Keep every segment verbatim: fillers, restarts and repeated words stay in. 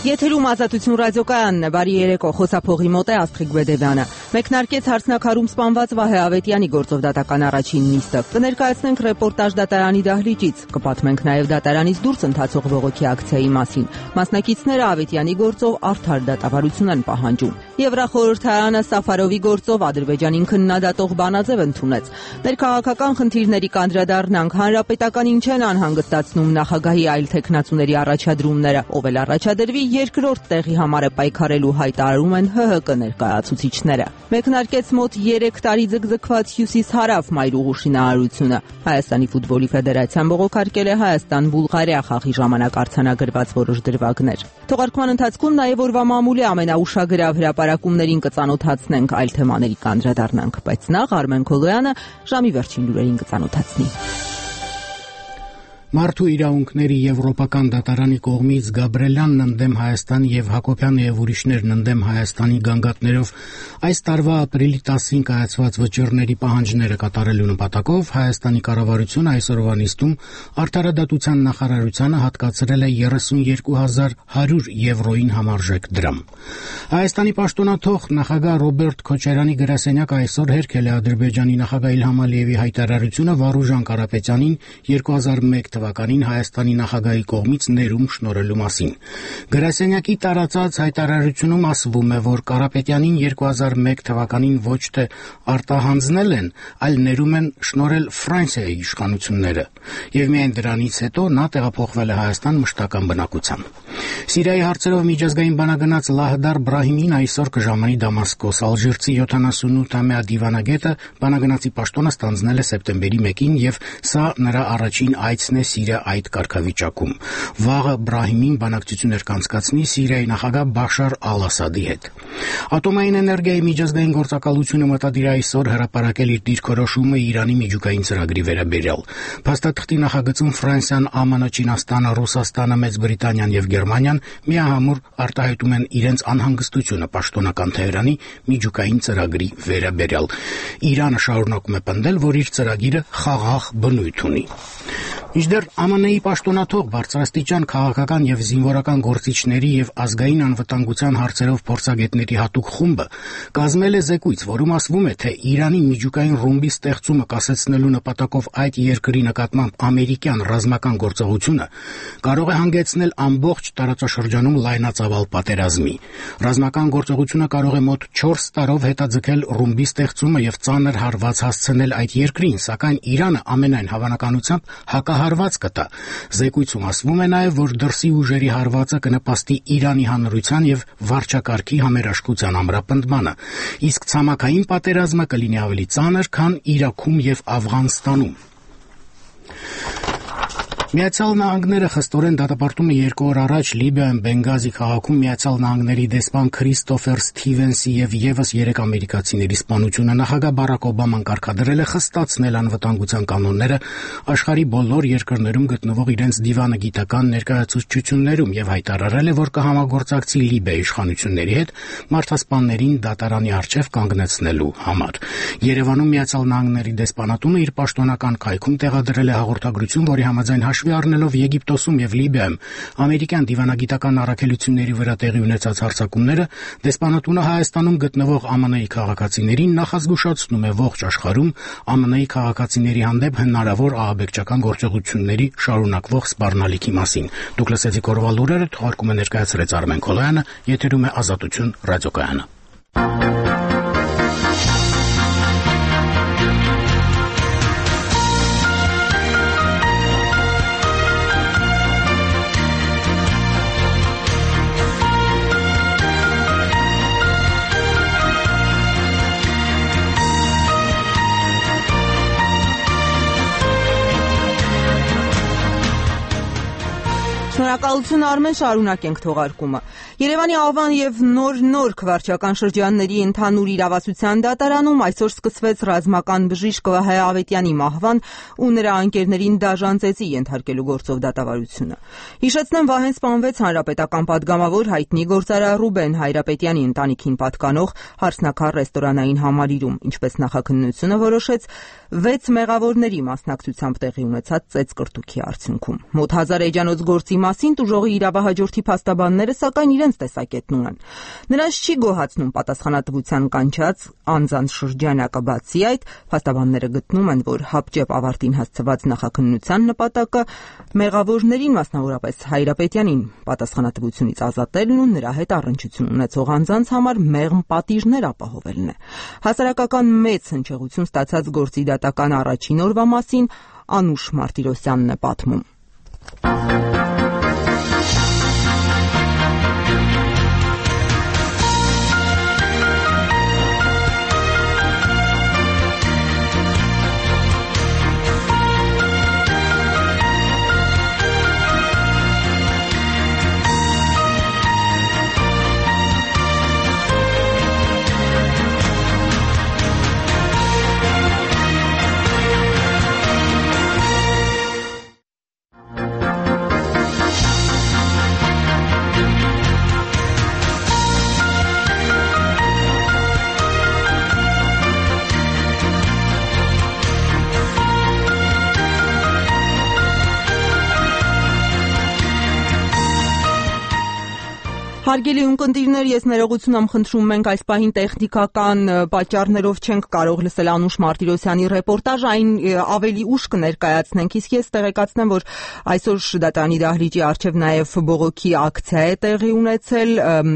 Եթերում Ազատություն ռադիոկայանն է, բարի երեկո, խոսափողի մոտ է Աստղիկ Բեդևյանը։ Մեկնարկեց հարցնաքարում սպանված Վահե Ավետյանի գործով դատական առաջին նիստը։ Կներկայացնենք ռեպորտաժ դատարանի դահլիճից, կպատմենք նաև դատարանից դուրս ընթացող բողոքի ակցիայի մասին։ Մասնակիցները Ավետյանի գործով արդար դատավարություն են պահանջում։ Եվրախորհրդարանը Սաֆարովի գործով Ադրբեջանին քննադատող բանաձև ընդունեց։ Ներքաղաքական խնդիրների կանդրադառնանք, հանրապետականին չեն անհանգստացնում նախագահի այլ թեկնածուների առաջադրումները, ով էլ առաջադրվի երկրորդ տեղի համար է պայքարելու, հայտարարում են ՀՀԿ ներկայացուցիչները։ Մեկնարկեց մոտ երեք տարի ձգձգված հյուսիս-հարավ մայրուղու շինարարությունը։ Հայաստանի ֆուտբոլի ֆեդերացիան բողոքարկել է Հայաստան-Բուլղարիա խաղի ժամանակ արձանագրված որոշ դրվագներ։ Թողարկման ընթացքում նաև օրվա մամուլի ամենաուշագրավ հրապարակումներին կծանոթացնենք, այլ թեմաների կանդրադառնանք, բայց նախ Արմեն Քոլոյանը ժամի վերջին լուրերին կծանոթացնի։ Մարդու իրավունքների եվրոպական դատարանի կողմից Գաբրելյանն ընդդեմ Հայաստանի եւ Հակոբյանը եւ ուրիշներն ընդդեմ Հայաստանի գանգատներով այս տարվա ապրիլի տասին կայացված վճիռների պահանջները կատարելու նպատակով Հայաստանի կառավարությունը այսօրվա նիստում Արդարադատության նախարարությանը հատկացրել է երեսունյոթ հազար հարյուր եվրոին համարժեք դրամ։ Հայաստանի պաշտոնաթող նախագահ Ռոբերտ Քոչարյանի գրասենյակը այսօր հերքել է Ադրբեջանի նախագահ Իլհամ Ալիևի հայտարարությունը Վարուժան Կարապետյանին երկու հազար մեկ թվականին Հայաստանի նախագահի կողմից ներում շնորհելու մասին։ Գրասենյակի տարածած հայտարարությունում ասվում է, որ Կարապետյանին երկու հազար մեկ թվականին ոչ թե արտահանձնել են, այլ ներում են շնորհել Ֆրանսիայի իշխանությունները, եւ միայն դրանից հետո նա տեղափոխվել է Հայաստան մշտական բնակությամբ։ Սիրիայի հարցերով միջազգային բանագնաց Լահդար Բրահիմին այսօր կժամանի Դամասկոս։ Ալժիրցի յոթանասունութամյա դիվանագետը բանագնացի պաշտոնը ստանձնել է սեպտեմբերի մեկին եւ սա նրա առաջին այցն է Սիրիա այդ կարգավիճակում։ Վաղը Բրահիմին բանակցություն էր կանցկացնի Սիրիայի նախագահ Բաշար Ալ-Ասադի հետ։ Ատոմային էներգիայի միջազգային գործակալությունը մտադիր է այսօր հրապարակել իր դիրքորոշումը Իրանի միջուկային ծրագրի վերաբերյալ։ Փաստաթղթի նախագծում Ֆրանսիան, ԱՄՆ, Չինաստանը, Ռուսաստանը, Մեծ Բրիտանիան եւ Գերմանիան միահամուռ արտահայտում են իրենց անհանգստությունը պաշտոնական Թեհրանի միջուկային ծրագրի վերաբերյալ։ Իրանը շարունակում է պնդել, որ իր ծրագիրը խաղաղ բնույթ ունի։ Մինչդեռ ԱՄՆ-ի պաշտոնաթող բարձրաստիճան քաղաքական եւ զինվորական գործիչների եւ ազգային անվտանգության հարցերով փորձագետների հատուկ խումբը կազմել է զեկույց, որում ասվում է, թե Իրանի միջուկային ռումբի ստեղծումը կասեցնելու նպատակով այդ երկրի նկատմամբ ամերիկյան ռազմական գործողությունը կարող է հանգեցնել ամբողջ տարածաշրջանում լայնածավալ պատերազմի։ Ռազմական գործողությունը կարող է մոտ չորս տարով հետաձգել ռումբի ստեղծումը եւ ծանր հարված հասցնել այդ երկրին, սակայն Իրանը ամենայն հավանականությամբ հակահարված կտա։ Զեկույցում ասվում է նաև, որ դրսի ուժերի հարվածը կնպաստի Իրանի հանրության եւ վարչակարգի համերաշխության ամրապնդմանը, իսկ ցամաքային պատերազմը կլինի ավելի ծանր, քան Իրաքում եւ Աֆղանստանում։ Միացյալ Նահանգները խստորեն դատապարտում է երկու օր առաջ Լիբիայում Բենգազի քաղաքում Միացյալ Նահանգների դեսպան Քրիստոֆեր Սթիվենսի եւ եւս երեք ամերիկացիների սպանությունը։ Նախագահ Բարակ Օբաման կարգադրել է խստացնել անվտանգության կանոնները աշխարհի բոլոր երկրներում գտնվող իրենց դիվանագիտական ներկայացուցչություններում եւ հայտարարել է, որ կհամագործակցի Լիբիայի իշխանությունների հետ մարդասպաններին դատարանի առջեւ կանգնեցնելու համար։ Երևանում Միացյալ Նահանգների դեսպանատունը իր պաշտոնական կայքում տեղադրել է հաղորդագրություն, որի համաձայն հաշվի առնելով Եգիպտոսում եւ Լիբիայում ամերիկյան դիվանագիտական առաքելությունների վրա տեղի ունեցած հարձակումները, դեսպանատունը Հայաստանում գտնվող ԱՄՆ-ի քաղաքացիներին նախազգուշացնում է ողջ աշխարհում ԱՄՆ-ի քաղաքացիների հանդեպ հնարավոր ահաբեկչական գործողությունների շարունակվող սպառնալիքի մասին։ Դուք լսեցիք օրվա լուրերը, թողարկումը ներկայացրեց Արմեն Քոլոյանը, եթերում է Ազատություն ռադիոկայանը։ Շնորհակալություն Արմեն, շարունակենք թողարկումը։ Երևանի Ավան եւ նոր-նոր քվարչական շրջանների ընդհանուր իրավասության դատարանում այսօր սկսվեց ռազմական բժիշկ Վահե Ավետյանի մահվան ու նրա անկերներին դաժան ծեծի ենթարկելու գործով դատավարությունը։ Հիշեցնեմ, Վահեն սպանվեց հանրապետական падգամավոր հայտնի գործարար Ռուբեն Հայրապետյանի ընտանիքին պատկանող Հարսնաքար ռեստորանային համալիրում, ինչպես նախաքննությունը որոշեց, վեց մեղավորների մասնակցությամբ տեղի ունեցած ծեծկրտուքի արդյունքում։ Մոտ հազար էջանոց գործի մասին տուժողի իրավահաջորդի փաստաբանները սակայն իրենց տեսակետն ունեն։ Նրանց չի գոհացնում պատասխանատվության կանչած անձանց շրջանակը, բացի այդ, փաստաբանները գտնում են, որ հապճեպ ավարտին հասցված նախաքննության նպատակը մեղավորներին, մասնավորապես Հայրապետյանին, պատասխանատվությունից ազատելն ու նրա հետ առնչություն ունեցող անձանց համար մեղմ պատիժներ ապահովելն է։ Հասարակական մեծ հնչեղություն ստացած գործի դատական առաջին օրվա մասին Անուշ Մարտիրոսյանն է պատմում։ Հարգելի ունկնդիրներ, ես ներողություն եմ խնդրում, մենք այս պահին տեխնիկական պատճառներով չենք կարող լսել Անուշ Մարտիրոսյանի ռեպորտաժը, այն ավելի ուշ կներկայացնենք, իսկ ես տեղեկացնեմ, որ այսօր դատարանի դահլիճի առջև նաև բողոքի ակցիա է տեղի ունեցել,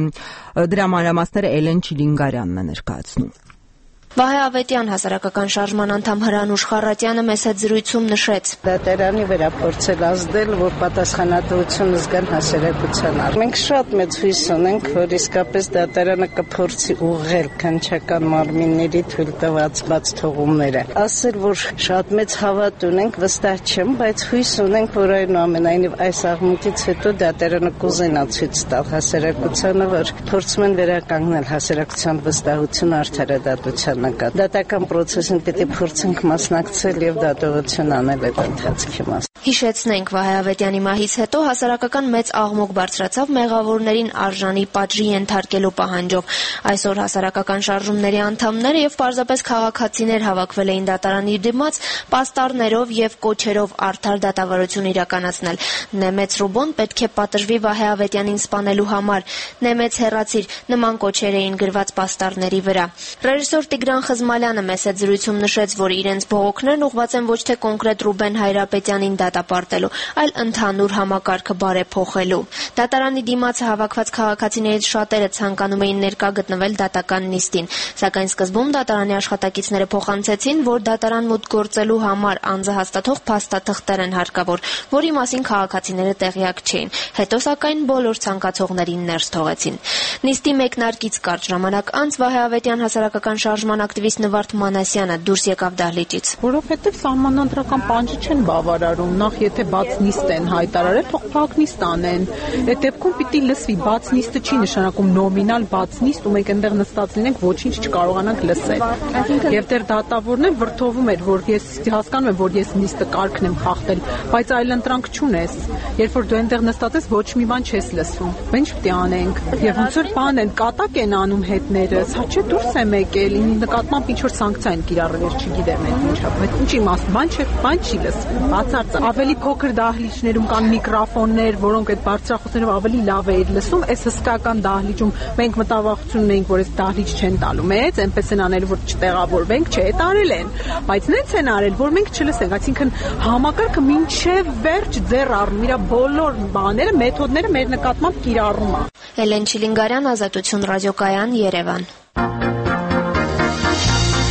դրա մանրամասները Էլեն Չիլինգարյանն է ներկայացնում։ Վահե Ավետյան հասարակական շարժման անդամ Հրանուշ Խառատյանը մեծ հետ զրույցում նշեց. Դատարանի վրա փորձել ազդել, որ պատասխանատվությունը զգան հասարակության։ Մենք շատ մեծ հույս ունենք, որ իսկապես դատարանը կփորձի ուղղել քննչական մարմինների թույլ տված բաց թողումները։ Ասել, որ շատ մեծ հավատ ունենք, վստահ չեմ, բայց հույս ունենք, որ այնուամենայնիվ այս աղմուկից հետո դատարանը կուզենա ցույց տալ հասարակությանը, որ փորձում են վերականգնել հասարակության վստահությունը արդարադատության։ Դատական պրոցեսին պետք է փորձենք մասնակցել եւ դատողություն անել այդ ընթացքի մաս։ Հիշեցնենք, Վահե Ավետյանի մահից հետո հասարակական մեծ աղմուկ բարձրացավ մեղավորներին արժանի պատժի ենթարկելու պահանջով։ Այսօր հասարակական շարժումների անդամները եւ պարզապես քաղաքացիներ հավաքվել էին դատարանի դիմաց պաստառներով եւ կոչերով արդար դատավարություն իրականացնել։ Նեմեց Ռուբոն պետք է պատժվի Վահե Ավետյանին սպանելու համար։ Նեմեց հեռացիր, նման կոչեր էին գրված պաստառների վրա։ Ռեժիսոր Տիգրան Խզմալյանը մեծ հետ զրույցում նշեց, որ իրենց բողոքներն ուղղված են ոչ թե կոնկրետ Ռուբեն Հայրապետյանին դատապարտելու, այլ ընդհանուր համակարգը բարեփոխելու։ Դատարանի դիմաց հավաքված քաղաքացիներից շատերը ցանկանում էին ներկա գտնվել դատական նիստին, սակայն սկզբում դատարանի աշխատակիցները փոխանցեցին, որ դատարան մուտք գործելու համար անձը հաստատող փաստաթղթեր են հարկավոր, որի մասին քաղաքացիները տեղյակ չէին։ Հետո սակայն բոլոր ցանկացողներին ներս թողեցին։ Նիստի մեկնարկից կարճ ժամանակ անց Վահե Ավետյան հասարակական շարժման ակտիվիստ Նվարդ Մանասյանը դուրս եկավ դահլիճից։ Որովհետև սահմանադրական պանջը չեն բավարարում, նախ եթե բաց նիստ են հայտարարել, թող փակ նիստ անեն։ Այդ դեպքում պիտի լսվի, բաց նիստը չի նշանակում նոմինալ բաց նիստ, ու մենք այնտեղ նստած լինենք, ոչինչ չկարողանանք լսել։ Եվ դեռ դատավորն է վրթովում էր, որ ես հասկանում եմ, որ ես նիստը կարգն եմ խախտել, բայց այլընտրանք չունես։ Երբ որ դու այնտեղ նստած ես, ոչ մի բան չես լսում։ Ինչ պիտի անենք։ Եվ ոնց որ բան են, կատակ են անում հետներս, հա չէ դուրս եմ եկել, ինձ նկատմամբ ինչ որ սանկցիա են կիրառել, ես չգիտեմ այդ ինչա, բայց ինչ իմաստ, բան չէ, բան չի լսվում։ Բացարձակ ավելի փոքր դահլիճներում կան միկրոֆոններ, որոնք այդ բարձրախոսներով ավելի լավ է լսում, այս հսկական դահլիճում մենք մտավախություն ունենք, որ այս դահլիճ չեն տալու մեծ, այնպես են անել, որ չտեղավորվենք, չէ, տարել են, բայց նենց են արել, որ մենք չլսենք, այսինքն համակարգը մինչև վերջ ձեռ առնում, իր բոլոր բաները, մեթոդները մեր նկատմամբ կիրառում է։ Էլեն Չիլինգարյան, Ազատություն ռադիոկայան, Երևան։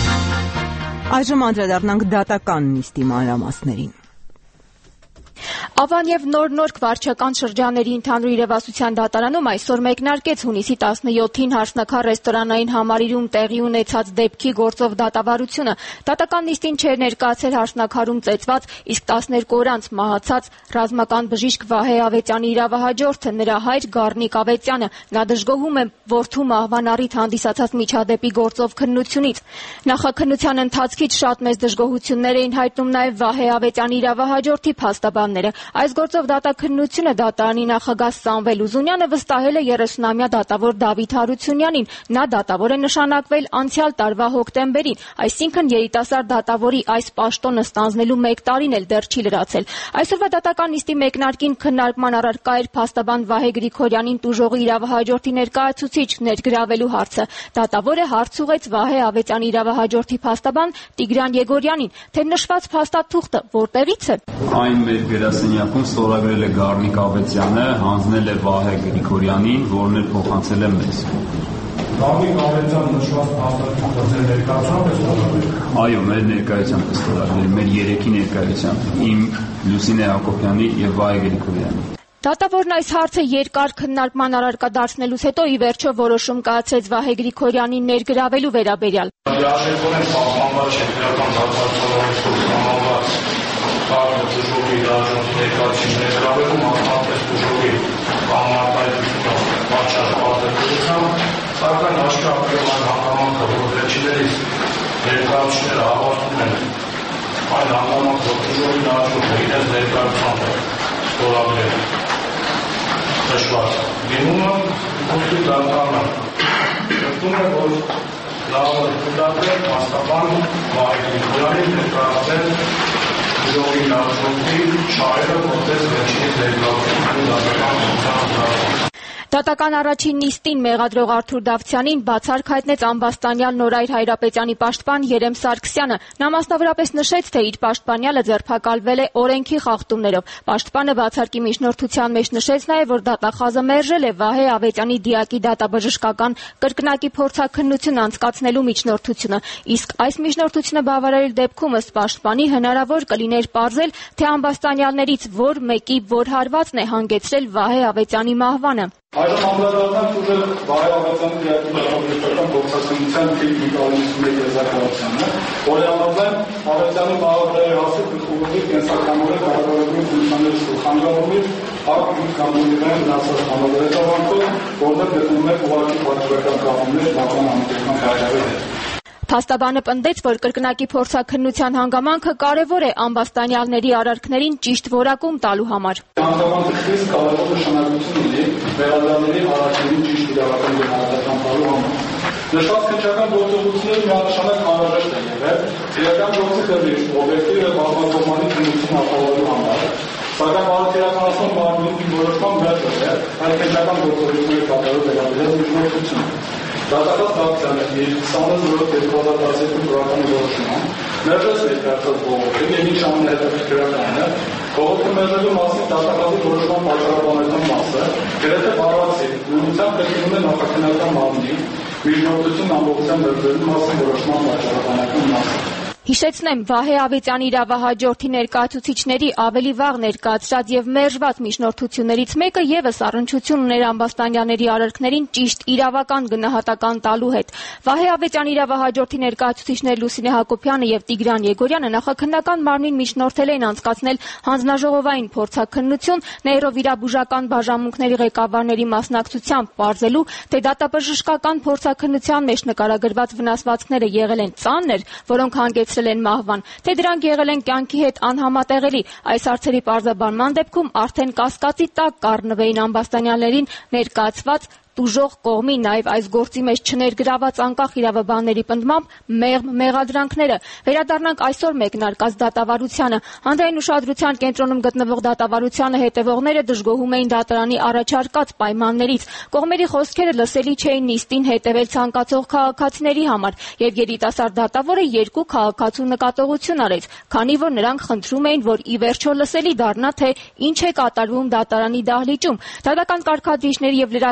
Այժմ անդրադառնանք դատական նիստի մանրամասներին։ Ավան եւ նոր-նոր վարչական շրջանների ընդհանուր իրավասության դատարանում այսօր մեկնարկեց հունիսի տասնյոթին Հարսնաքար ռեստորանային համալիրում տեղի ունեցած դեպքի գործով դատավարությունը։ Դատական նիստին չէր ներկայացել Հարսնաքարում ծեծված, իսկ տասներկու օր անց մահացած ռազմական բժիշկ Վահե Ավետյանի իրավահաջորդը, նրա հայր Գառնիկ Ավետյանը։ Նա դժգոհում է որդու մահվան առիթ հանդիսացած միջադեպի գործով քննությունից։ Նախաքննության ընթացքից շատ մեծ դժգոհություններ էին հայտնում նաեւ Վահե Ավետյանի իրավահաջորդի փաստաբանները։ Այս գործով դատաքննությունը դատարանի նախագահ Սամվել Ուզունյանը վստահել է երեսունամյա դատավոր Դավիթ Հարությունյանին։ Նա դատավոր է նշանակվել անցյալ տարվա հոկտեմբերին, այսինքն երիտասարդ դատավորի այս պաշտոնը ստանձնելու մեկ տարին էլ դեռ չի լրացել։ Այսօրվա դատական նիստի մեկնարկին քննարկման առարկա էր փաստաբան Վահե Գրիգորյանին տուժողի իրավահաջորդի ներկայացուցիչ ներգրավելու հարցը։ Դատավորը հարց ուղղեց Վահե Ավետյանի իրավահաջորդի փաստաբան Տիգրան Եգորյանին, թե նշված փաստաթուղթը որտեղից է։ Այն մեր գրասենյակում ստորագրել է Գառնիկ Ավետյանը, հանձնել է Վահե Գրիգորյանին, որն էլ փոխանցել է մեզ։ Գառնիկ Ավետյանը նշված փաստաթուղթը ձեր ներկայությամբ է ստորագրել։ Այո, մեր ներկայությամբ է ստորագրել, մեր երեքի ներկայությամբ, իմ, Լուսինե Հակոբյանի եւ Վահե Գրիգորյանի։ Դատավորն այս հարցը երկար քննարկման առարկա դարձնելուց հետո ի վերջո որոշում կայացրեց Վահե Գրիգորյանին ներգրավելու վերաբերյալ։ Հաշվետվորեն պահպանված չէ քրեական դատապարտությունից Կարմը դժողի իրաժոնի ներկայացին ներգրավելու մասնապես դժողի կանոնապայթությունը պատշաճ պարտավորությամբ, սակայն հաշվարկել այն հանգամանքը, որ վերջիններիս ներկայացիչները հավաստում են այն հանգամանքը, որ դժողի իրաժոնը իրենց ներկայությամբ է ստորագրել նշված դիմումը, ուստի դատարանը գտնում է, որ լավ է կուտակել փաստաբան Վահե Գրիգորյանին ներկայացել Ժողովի լավժողի շահերը որպես վերջինի ներկայացուցիչ դատական գործառույթ։ Դատական առաջին նիստին մեղադրող Արթուր Դավթյանին բացառք հայտնեց Ամբաստանյալ Նորայր Հայրապետյանի պաշտպան Երեմ Սարգսյանը։ Նա մասնավորապես նշեց, թե իր պաշտպանյալը ձերբակալվել է օրենքի խախտումներով։ Պաշտպանը բացարկի միջնորդության մեջ նշեց նաև, որ դատախազը մերժել է Վահե Ավետյանի դիակի դատաբժշկական կրկնակի փորձաքննություն անցկացնելու միջնորդությունը։ Իսկ այս միջնորդությունը բավարարել դեպքում ըստ պաշտպանի հնարավոր կլիներ պարզել, թե ամբաստանյալներից որ մեկի որ հարվածն է հանգեցրել Վահե Ավետյանի մահվանը։ Այժմ անդրադառնանք ուժեղ Վահե Ավետյանի դիակի դատաբժշկական փորձաքննության տեխնիկալիզմի եզրակացությանը, որի համաձայն Ավետյանի մահվան հասցե գլխավորի կենսականորեն կառավարողի ֆունկցիաների շրջանառումից ակտիվ կանոնիվեն նասած համալրեցավանքով, որտեղ գտնվում է ուղղակի պատժական կապումներ մահվան անմիջական կայարավի հետ։ Փաստաբանը պնդեց, որ կրկնակի փորձաքննության հանգամանքը կարևոր է ամբաստանյալների արարքներին ճիշտ որակում տալու համար։ Հանգամանքը խիստ կարևոր նշանակություն ունի վերադառների արարքներին ճիշտ իրավական գնահատական տալու համար։ Նշված քննչական գործողությունները միանշանակ անհրաժեշտ են եղել իրական գործի դեպի օբյեկտիվ եւ բազմակողմանի քննություն ապահովելու համար։ Սակայն բարոյական մարմինի որոշման մեղր է այդ քննչական գործողությունների կատարելու վերաբերյալ միջնորդությունը։ Դատախազ Դավթյանը քսանինը երկու հազար տասներկու թվականի որոշումը մերժեց ներկայացած բողոքին եւ ինչ ամեն հետաքրքրական է բողոքը մերժելու մասին դատախազի որոշման պատճառաբանական մասը գրեթե բառացի նույնությամբ կրկնում է նախաքննական մարմնի միջնորդություն ամբողջությամբ մերժելու մասին որոշման պատճառաբանական մասը։ Հիշեցնեմ, Վահե Ավետյանի իրավահաջորդի ներկայացուցիչների ավելի վաղ ներկայացրած եւ մերժված միջնորդություններից մեկը եւս առնչություն ուներ ամբաստանյալների արարքներին ճիշտ իրավական գնահատական տալու հետ։ Վահե Ավետյանի իրավահաջորդի ներկայացուցիչներ Լուսինե Հակոբյանը եւ Տիգրան Եգորյանը նախաքննական մարմնին միջնորդել էին անցկացնել հանձնաժողովային փորձաքննություն նեյրովիրաբուժական բաժանմունքների ղեկավարների մասնակցությամբ պարզելու, թե դատաբժշկական փորձաքննության մեջ նկարագրված վնասվածքները եղել են ծանր, որոնք հանգեցրել են մահվան, թե դրանք եղել են կյանքի հետ անհամատեղելի։ Այս հարցերի պարզաբանման դեպքում արդեն կասկածի տակ կառնվեին ամբաստանյալներին ներկայացված տուժող կողմի նաև այս գործի մեջ չներգրաված անկախ իրավաբանների պնդմամբ մեղմ մեղադրանքները։ Վերադառնանք այսօր մեկնարկած դատավարությանը։ Հանրային ուշադրության կենտրոնում գտնվող դատավարությանը հետևողները դժգոհում էին դատարանի առաջարկած պայմաններից։ Կողմերի խոսքերը լսելի չէին նիստին հետևել ցանկացող քաղաքացիների համար, եւ երիտասարդ դատավորը երկու քաղաքացու նկատողություն արեց, քանի որ նրանք խնդրում էին, որ ի վերջո լսելի դառնա, թե ինչ է կատարվում դատարանի դահլիճում։ Դատական կարգադրիչների եւ լրագրողների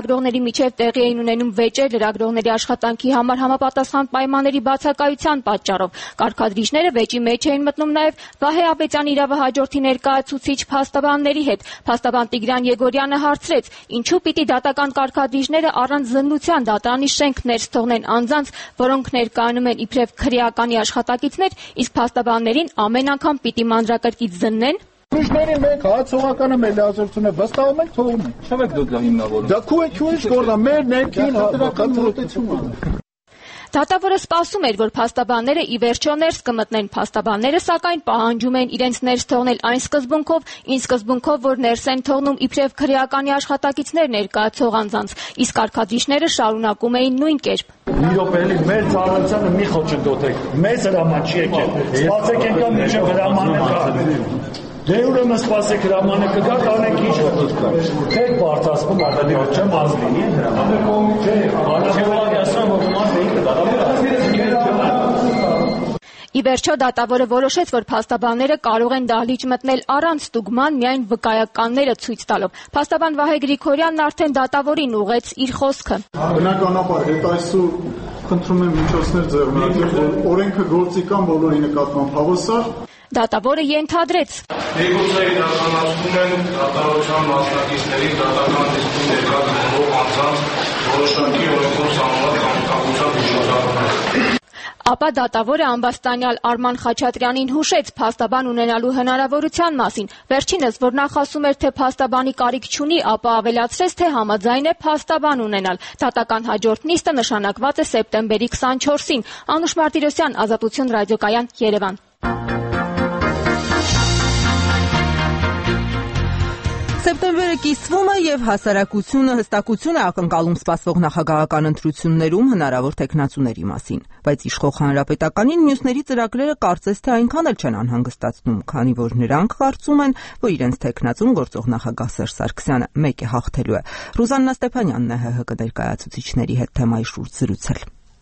միջև տեղի էին ունենում վեճեր լրագրողների աշխատանքի համար համապատասխան պայմանների բացակայության պատճառով։ Կարգադրիչները վեճի մեջ էին մտնում նաև Վահե Ավետյանի իրավահաջորդի ներկայացուցիչ փաստաբանների հետ։ Փաստաբան Տիգրան Եգորյանը հարցրեց, ինչու պիտի դատական կարգադրիչները առանց զննության դատարանի շենք ներս թողնեն անձանց, որոնք ներկայանում են իբրև քրեականի աշխատակիցներ, իսկ փաստաբաններին ամեն անգամ պիտի մանրակրկիտ զննեն։ Ուրիշներին մենք հացողականը մեր լիազորությունը վստահում ենք, թողում ենք։ Չեմ եք դուք դա հիմնավորում։ Դա քո է քո ինչ գործա, մեր ներքին հատական թրոտությունը։ Դատավորը սպասում էր, որ փաստաբանները ի վերջո ներս կմտնեն, փաստաբանները սակայն պահանջում են իրենց ներս թողնել այն սկզբունքով, ինչ սկզբունքով, որ ներս են թողնում իբրև քրեականի աշխատակիցներ ներկայացող անձանց, իսկ կարգադրիչները շարունակում էին նույն կերպ։ Մի րոպե, մեր ծառայությանը մի խոչընդոտեք, մեզ հրաման չի եկել, սպասեք եկան մինչև հրամանը կա։ Դե ուրեմն սպասեք հրամանը կգա, կանենք ինչ որ կա։ Թեք բարձրացնում արտադրի ոչ չեմ ազգինի հրամանը կողմից չէ, արժեվակ ասում որ մասնեի կդառնա։ Ի վերջո դատավորը որոշեց, որ փաստաբանները կարող են դահլիճ մտնել առանց ստուգման, միայն վկայականները ցույց տալով։ Փաստաբան Վահե Գրիգորյանն արդեն դատավորին ուղղեց իր խոսքը։ Բնականաբար հետ այսօր խնդրում եմ միջոցներ ձեռնարկել, որ օրենքը գործի կան բոլորի նկատմամբ հավասար։ Դատավորը ենթադրեց. Ներգործային իրականացնում են դատավորության մասնակիցների դատական դեպքում ներկայացնող անձանց որոշակի օրենքով սահմանված կամակցության միջոցառումներ։ Ապա դատավորը ամբաստանյալ Արման Խաչատրյանին հուշեց փաստաբան ունենալու հնարավորության մասին։ Վերջինս, որ նախ ասում էր, թե փաստաբանի կարիք չունի, ապա ավելացրեց, թե համաձայն է փաստաբան ունենալ։ Դատական հաջորդ նիստը նշանակված է սեպտեմբերի քսանչորսին։ Անուշ Մարտիրոսյան, Ազատություն ռադիոկայան, Երևան։ Սեպտեմբերը կիսվում է եւ հասարակությունը հստակություն է ակնկալում սպասվող նախագահական ընտրություններում հնարավոր թեկնածուների մասին, բայց իշխող հանրապետականին մյուսների ծրագրերը կարծես թե այնքան էլ չեն անհանգստացնում, քանի որ նրանք կարծում են, որ իրենց թեկնածուն գործող նախագահ Սերժ Սարգսյանը մեկ է հաղթելու է։ Ռուզաննա Ստեփանյանն է ՀՀԿ ներկայացուցիչների հետ թեմայի շուրջ զրուցել։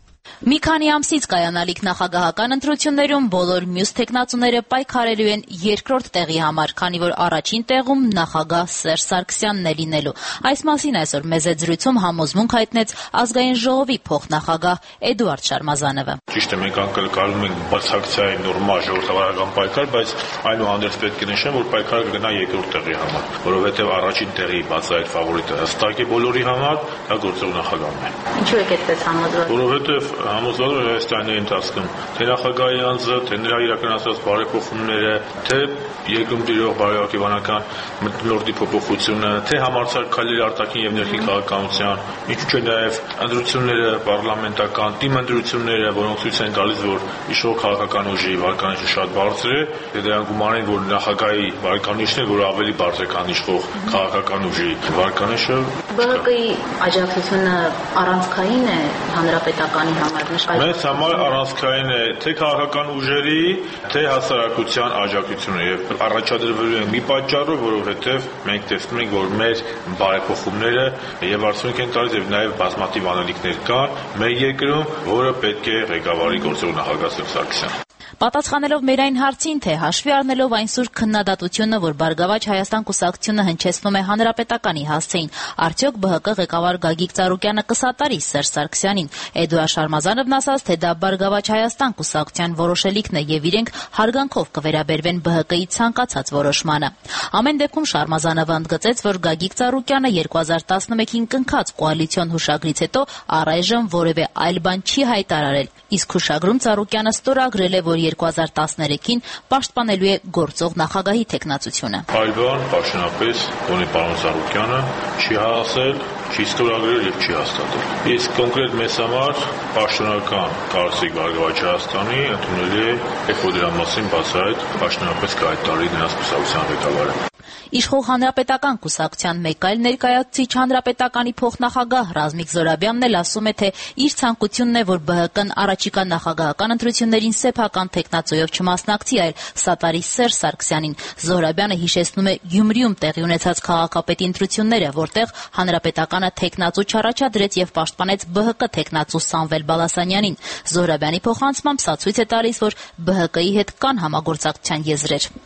Մի քանի ամսից կայանալիք նախագահական ընտրություններում բոլոր մյուս թեկնածուները պայքարելու են երկրորդ տեղի համար, քանի որ առաջին տեղում նախագահ Սերժ Սարգսյանն է լինելու։ Այս մասին այսօր մեծ զրույցում համոզմունք հայտնեց ազգային ժողովի փոխնախագահ Էդուարդ Շարմազանովը։ Ճիշտ է, մենք անկալկալում ենք բացակցային նորմալ ժողովրդավարական պայքար, բայց այնուհանդերձ պետք է նշեմ, որ պայքարը կգնա երկրորդ տեղի համար, որովհետև առաջին տեղի բացահայտ ֆավորիտը հստակ է բոլորի համար, դա գործող նախագահն է։ Ինչու եք այդպես համոզված։ Որովհետև համոզված եմ այս տարիների ընթացքում թե նախագահի անձը, թե նրա իրականացած բարեփոխումները, թե երկրում տիրող բարոյական մթնոլորտի փոփոխությունը, թե համարձակալների արտաքին եւ ներքին քաղաքականության, ինչու՞ չէ նաեւ ընտրությունները, պարլամենտական թիմ ընտրությունները, որոնք ցույց են տալիս, որ իշխող քաղաքական ուժի վարկանիշը շատ բարձր է, եւ դրանք գումարեն, որ նախագահի վարկանիշն է, որ ավելի բարձր է, քան իշխող քաղաքական ուժի վարկանիշը։ ԲՀԿ-ի աջակցությունը առանցքային է հանրապետականի համար։ Մեզ համար առանցքային է թե քաղաքական ուժերի, թե հասարակության աջակցությունը եւ առաջադրվելու են մի պատճառով, որովհետեւ մենք տեսնում ենք, որ մեր բարեփոխումները եւ արդյունք են տալիս եւ նաեւ բազմաթիվ անելիքներ կան մեր երկրում, որը պետք է ղեկավարի գործող նախագահ Սերժ Սարգսյանը։ Պատասխանելով մեր այն հարցին, թե հաշվի առնելով այն սուր քննադատությունը, որ Բարգավաճ Հայաստան կուսակցությունը հնչեցնում է հանրապետականի հասցեին, արդյոք ԲՀԿ ղեկավար Գագիկ Ծառուկյանը կսատարի Սերժ Սարգսյանին, Էդուարդ Շարմազանովն ասաց, թե դա Բարգավաճ Հայաստան կուսակցության որոշելիքն է եւ իրենք հարգանքով կվերաբերվեն ԲՀԿ-ի ցանկացած որոշմանը։ Ամեն դեպքում Շարմազանովը ընդգծեց, որ Գագիկ Ծառուկյանը երկու հազար տասնմեկին կնքած կոալիցիոն հուշագրից հետո առայժմ որևէ այլ բան չի հայտարարել, իսկ հուշագրում Ծառուկյանը ստորագրել է, որ երկու հազար տասներեքին պաշտպանելու է գործող նախագահի թեկնածությունը։ Այլ բան պաշտոնապես ունի պարոն Ծառուկյանը չի հասել, չի ստորագրել եւ չի հաստատել։ Իսկ կոնկրետ մեզ համար պաշտոնական կարծիք Բարգավաճ Հայաստանի ընդունելի է, երբ որ դրա մասին բացահայտ պաշտոնապես կհայտարարի նրանց կուսակցության ղեկավարը։ Իշխող հանրապետական կուսակցության մեկ այլ ներկայացուցիչ հանրապետականի փոխնախագահ Ռազմիկ Զորաբյանն էլ ասում է, թե իր ցանկությունն է, որ ԲՀԿ-ն առաջիկա նախագահական ընտրություններին սեփական թեկնածուով չմասնակցի, այլ սատարի Սերժ Սարգսյանին։ Զորաբյանը հիշեցնում է Գյումրիում տեղի ունեցած քաղաքապետի ընտրությունները, որտեղ հանրապետականը թեկնածու չառաջադրեց եւ պաշտպանեց ԲՀԿ թեկնածու Սամվել Բալասանյանին։ Զորաբյանի փոխանցմամբ սա ցույց է տալիս, որ ԲՀԿ-ի հետ կան համագործակցության եզրեր։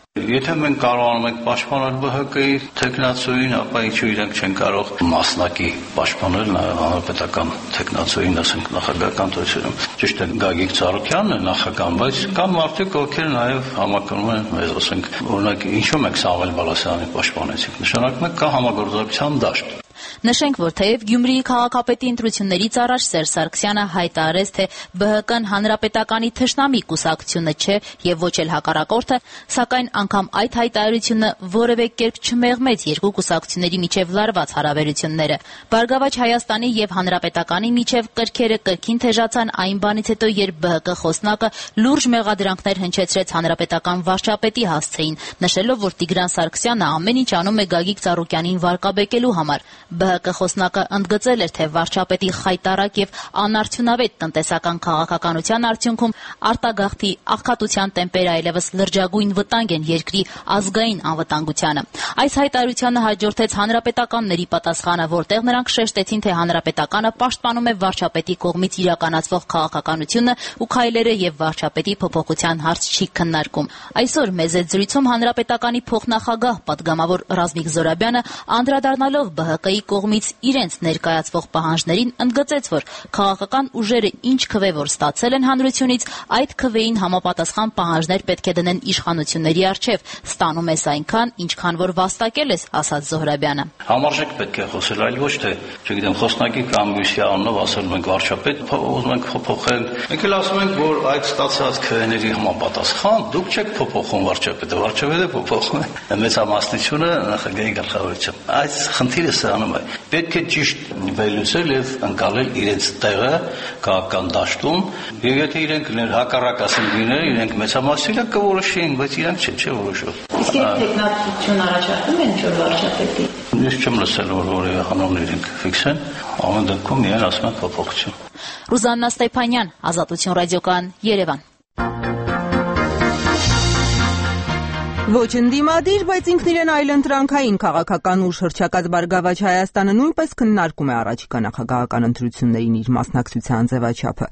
Եթե մենք կարողանում ենք պաշտպանել B H K-ի տեխնացուին, ապա ինչու իրենք չեն կարող մասնակի պաշտպանել հանրապետական տեխնացուին, ասենք նախագահական դրությունում։ Ճիշտ է, Գագիկ Ծառուկյանն է նախագահ, բայց կան մարդիկ, ովքեր նաև համակրում են, մեզ ասենք, օրինակ, ինչու մենք Սամվել Բալասյանին պաշտպանեցինք։ Նշանակում է կա համագործակցության դաշտ։ Նշենք, որ թեև Գյումրիի քաղաքապետի ընտրություններից առաջ Սերժ Սարգսյանը հայտարարեց, թե B H K-ն հանրապետականի թշնամի կուսակցությունը չէ եւ ոչ էլ հակառակորդը, սակայն անգամ այդ հայտարարությունը որևէ կերպ չմեղմեց երկու կուսակցությունների միջև լարված հարաբերությունները։ Բարգավաճ Հայաստանի եւ հանրապետականի միջև կրքերը կրկին թեժացան այն բանից հետո, երբ B H K խոսնակը լուրջ մեղադրանքներ հնչեցրեց հանրապետական վարչապետի հասցեին, նշելով, որ Տիգրան Սարգսյանը ամեն ինչ անում է Գագիկ Ծառուկյանին վարկաբեկելու համար։ B H K խոսնակը ընդգծել էր, թե վարչապետի խայտառակ եւ անարդյունավետ տնտեսական քաղաքականության արդյունքում արտագաղթի աղքատության տեմպերը այլևս լրջագույն վտանգ են երկրի ազգային անվտանգությանը։ Այս հայտարարությանը հաջորդեց հանրապետականների պատասխանը, որտեղ նրանք շեշտեցին, թե հանրապետականը պաշտպանում է վարչապետի կողմից իրականացվող քաղաքականությունը ու քայլերը եւ վարչապետի փոփոխության հարց չի քննարկում։ Այսօր մեծ զրույցում հանրապետականի փոխնախագահ պատգամավոր Ռազմիկ Զորաբյանը անդրադառնալով B H K-ի կողմից իրենց ներկայացվող պահանջներին ընդգծեց, որ քաղաքական ուժերը ինչ քվե որ ստացել են հանրությունից, այդ քվեին համապատասխան պահանջներ պետք է դնեն իշխանությունների առջև։ Ստանում ես այնքան, ինչքան որ վաստակել ես, ասաց Զոհրաբյանը։ Համարժեք պետք է խոսել, այլ ոչ թե, չգիտեմ, խոսնակի կամ մյուսի անունով ասել ենք վարչապետ, ուզում ենք փոփոխել։ Մենք էլ ասում ենք, որ այդ ստացած քվեների համապատասխան դուք չեք փոփոխում վարչապետը, վարչապետը փոփոխում է մեծամասնությունը նախագահի գլխավորությամբ։ Այս խնդիրը սրանում է։ Պետք է ճիշտ վերլուծել եւ ընկալել իրենց տեղը քաղաքական դաշտում, եւ եթե իրենք հակառակ ասեն լինել, իրենք մեծամասնությունը կորոշեն, բայց իրենք չէ, չէ որոշով։ Իսկ այդ տեխնիկություն առաջարկում են ինչ-որ վարչապետի։ Ես չեմ լսել, որ որևէ հանուն իրենք ֆիքսեն, ամեն դեպքում իրեն ասում են փոփոխություն։ Ռուզաննա Ստեփանյան, Ազատություն ռադիոկայան, Երևան։ Ոչ ընդդիմադիր, բայց ինքն իրեն այլընտրանքային քաղաքական ուժ հռչակած Բարգավաճ Հայաստանը նույնպես քննարկում է առաջիկա նախագահական ընտրություններին իր մասնակցության ձևաչափը։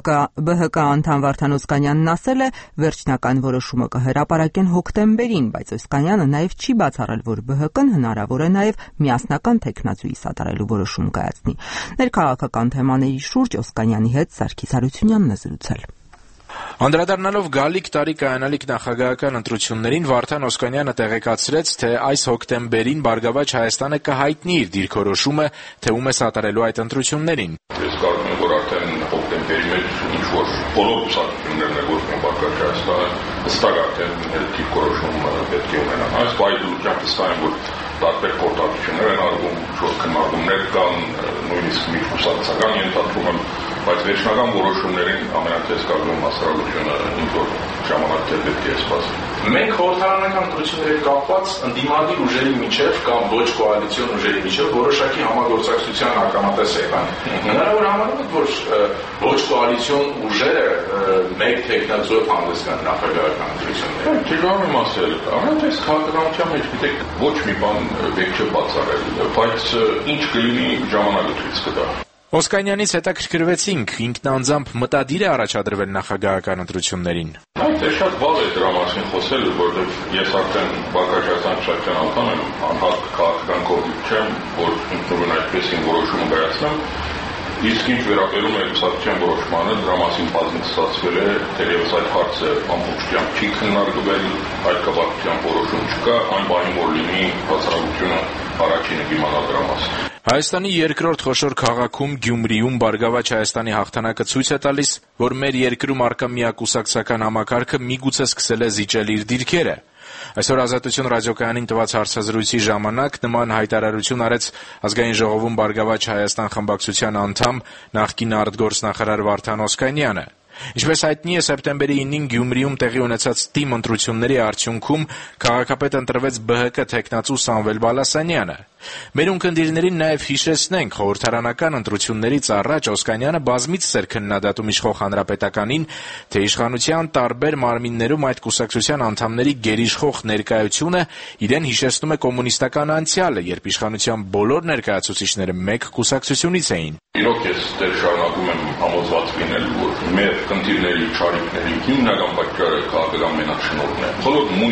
B H K անդամ Վարդան Օսկանյանն ասել է, վերջնական որոշումը կհրապարակեն հոկտեմբերին, բայց Օսկանյանը նաև չի բացառել, որ B H K-ն հնարավոր է նաև միասնական տեխնացուի սատարելու որոշում կայացնի։ Ներքաղաքական թեմաների շուրջ Օսկանյանի հետ Սարգիս Հարությունյանն է զրուցել։ Անդրադառնալով գալիք տարի կայանալիք նախագահական ընտրություններին Վարդան Օսկանյանը տեղեկացրեց, թե այս հոկտեմբերին Բարգավաճ Հայաստանը կհայտնի իր դիրքորոշումը, թե ում է սատարելու այդ ընտրություններին։ Ես կարծում եմ, որ արդեն հոկտեմբերի մեջ ինչ-որ բոլոր ուսանողներն է գործում Բարգավաճ Հայաստանը, հստակ արդեն դիրքորոշում պետք է ունենան։ Այս բայդուրությամբ հստակ եմ, որ տարբեր կորտակություններ են արվում, ինչ-որ քննարկումներ կան, նույնիսկ մի կուսակցական ենթադրում եմ, բայց վերջնական որոշումներին ամենատեսկալում հասարակությունը ինչ-որ ժամանակ դեռ պետք է սպասի։ Մենք խորհրդարանական ընտրությունների կապված ընդդիմադիր ուժերի միջև կամ ոչ կոալիցիոն ուժերի միջև որոշակի համագործակցության ականատես եղանք։ Հնարավոր համարում եք, որ ոչ կոալիցիոն ուժերը մեկ տեխնացուով հանդես գան նախագահական ընտրություններին։ Չգիտեմ եմ ասել, ամենատես քաղաքականության մեջ գիտեք ոչ մի բան պետք չէ բացառել, բայց ինչ կլինի ժամանակը ցույց կտա։ Օսկանյանից հետաքրքրվեցինք, ինքն անձամբ մտադիր է առաջադրվել նախագահական ընտրություններին։ Այդ է շատ վաղ է դրա մասին խոսել, որովհետև ես արդեն Բարգավաճ Հայաստանի շրջան անդամ եմ, անհատ քաղաքական կողմից չեմ, որ ինքնուրույն այդպեսին որոշումը կայացնեմ, իսկ ինչ վերաբերում է կուսակցության որոշմանը, դրա մասին բազմիցս ստացվել է, թերևս այդ հարցը ամբողջությամբ չի քննարկվել, այդ կապակցությամբ որոշում չկա, այն բանի որ լինի հասարակությունը առաջինը կիմանա դրա մասին։ Հայաստանի երկրորդ խոշոր քաղաքում Գյումրիում Բարգավաճ Հայաստանի հաղթանակը ցույց է տալիս, որ մեր երկրում առկա միակուսակցական համակարգը միգուցե սկսել է զիջել իր դիրքերը։ Այսօր Ազատություն ռադիոկայանին տված հարցազրույցի ժամանակ նման հայտարարություն արեց Ազգային ժողովում Բարգավաճ Հայաստան խմբակցության անդամ նախկին արտգործնախարար Վարդան Օսկանյանը։ Ինչպես հայտնի է, սեպտեմբերի ինին Գյումրիում տեղի ունեցած թիմ ընտրությունների արդյունքում քաղաքապետ ընտրվեց B H K տեխնացու Սամվել Բալասանյանը։ Մեր ունկնդիրներին նաև հիշեցնենք, խորհրդարանական ընտրություններից առաջ Օսկանյանը բազմիցս էր քննադատում իշխող հանրապետականին, թե իշխանության տարբեր մարմիններում այդ կուսակցության անդամների գերիշխող ներկայությունը իրեն հիշեցնում է կոմունիստական անցյալը, երբ իշխանության բոլոր ներկայացուցիչները մեկ կուսակցությունից էին։ Իրոք ես դեռ շարունակում եմ համոզված լինել, որ մեր խնդիրների, չարիքների հիմնական պատճառը քաղաքական մենաշնորհն է։ Բոլոր մույս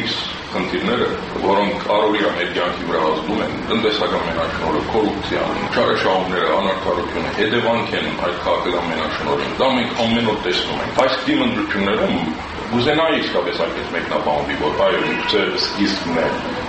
խնդիրները, որոնք առօրյա մեր կյանքի վրա ազդում են, տնտեսական մենաշնորհը, կոռուպցիան, չարաշահումները, անարդարությունը, հետևանք են այդ քաղաքական մենաշնորհին։ Դա մենք ամեն օր տեսնում ենք։ Այս դիմադրություններում Ուզենայի իսկապես այդպես մեկնաբանվի, որ այո, միգուցե սկիզբն է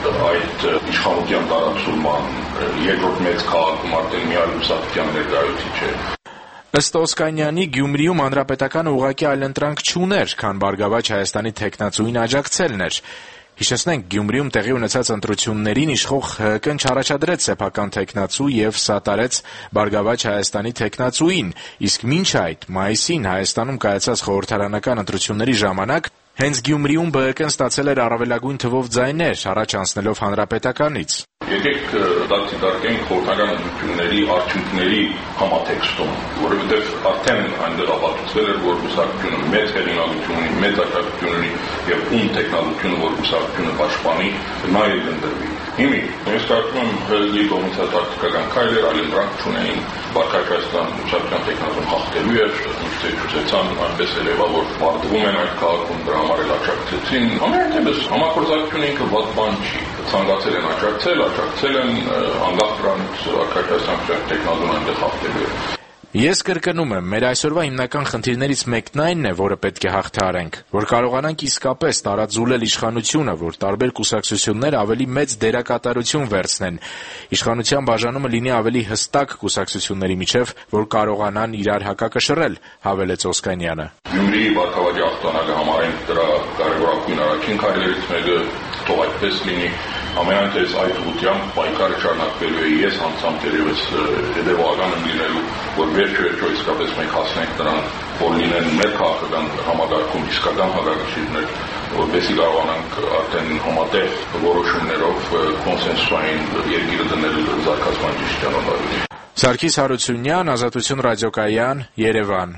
այդ իշխանության տարածման երկրորդ մեծ քաղաքում արդեն մի այլ լուսատության ներկայացուցիչ է։ Ըստ Օսկանյանի, Գյումրիում հանրապետական ուղղակի այլընտրանք չուներ, քան Բարգավաճ Հայաստանի թեկնածուին աջակցելն էր։ Հիշեցնենք, Գյումրիում տեղի ունեցած ընտրություններին իշխող ՀՀԿ-ն չառաջադրեց սեփական թեկնածու եւ սատարեց Բարգավաճ Հայաստանի թեկնածուին, իսկ մինչ այդ մայիսին Հայաստանում կայացած խորհրդարանական ընտրությունների ժամանակ հենց Գյումրիում ԲՀԿ-ն ստացել էր առավելագույն թվով ձայներ, առաջ անցնելով հանրապետականից։ Եկեք դա դիտարկենք խորհրդական ընտրությունների արդյունքների համատեքստում, որովհետև արդեն այնտեղ ապացուցվել էր, որ կուսակցությունը մեծ հեղինակություն ունի, մեծ աջակցություն ունի եւ ում տեխնոլոգիությունը, որ կուսակցությունը պաշտպանի, նա էլ կընտրվի։ Հիմի, ես կարծում եմ ՀԼԳ-ի կողմից տակտիկական քայլեր այլընտրանք չունեին, Բարգավաճ Հայաստան կուսակցության տեխնազոն հաղթելու էր, ինչպես ցույցեցան, այնպես էլ եղավ, որ պարտվում են այդ քաղաքում դրա համար էլ աջակցեցին։ Ամենայնպես համակորձակցությունը ինքը վատ բան չի։ Ցանկացել են աջակցել, աջակցել են անկախ դրանից Բարգավաճ Հայաստան տեխնազոն այնտեղ հաղթելու էր։ Ես կրկնում եմ, մեր այսօրվա հիմնական խնդիրներից մեկն այնն է, որը պետք է հաղթահարենք, որ կարողանանք իսկապես տարածուլել իշխանությունը, որ տարբեր կուսակցություններ ավելի մեծ դերակատարություն վերցնեն, իշխանության բաժանումը լինի ավելի հստակ կուսակցությունների միջև, որ կարողանան իրար հակակշռել, հավելեց Օսկանյանը։ Գյումրիի Բարգավաճի ախտանալը համարենք դրա կարևորագույն առաջին քայլերից մեկը, թող այդպես լինի։ Ամենայնպես այդ ուղղությամբ պայքարը շարունակվելու է, ես անձամբ դերևս հետևողական եմ լինելու, որ վերջ-վերջո իսկապես մենք հասնենք նրան, որ լինեն մեր քաղաքական համագարկում իսկական հակակշիռներ, որպեսզի կարողանանք արդեն համատեղ որոշումներով կոնսենսուային երկիրը դնել զարգացման ճիշտ ճանապարհին։ Սարգիս Հարությունյան, Ազատություն ռադիոկայան, Երևան։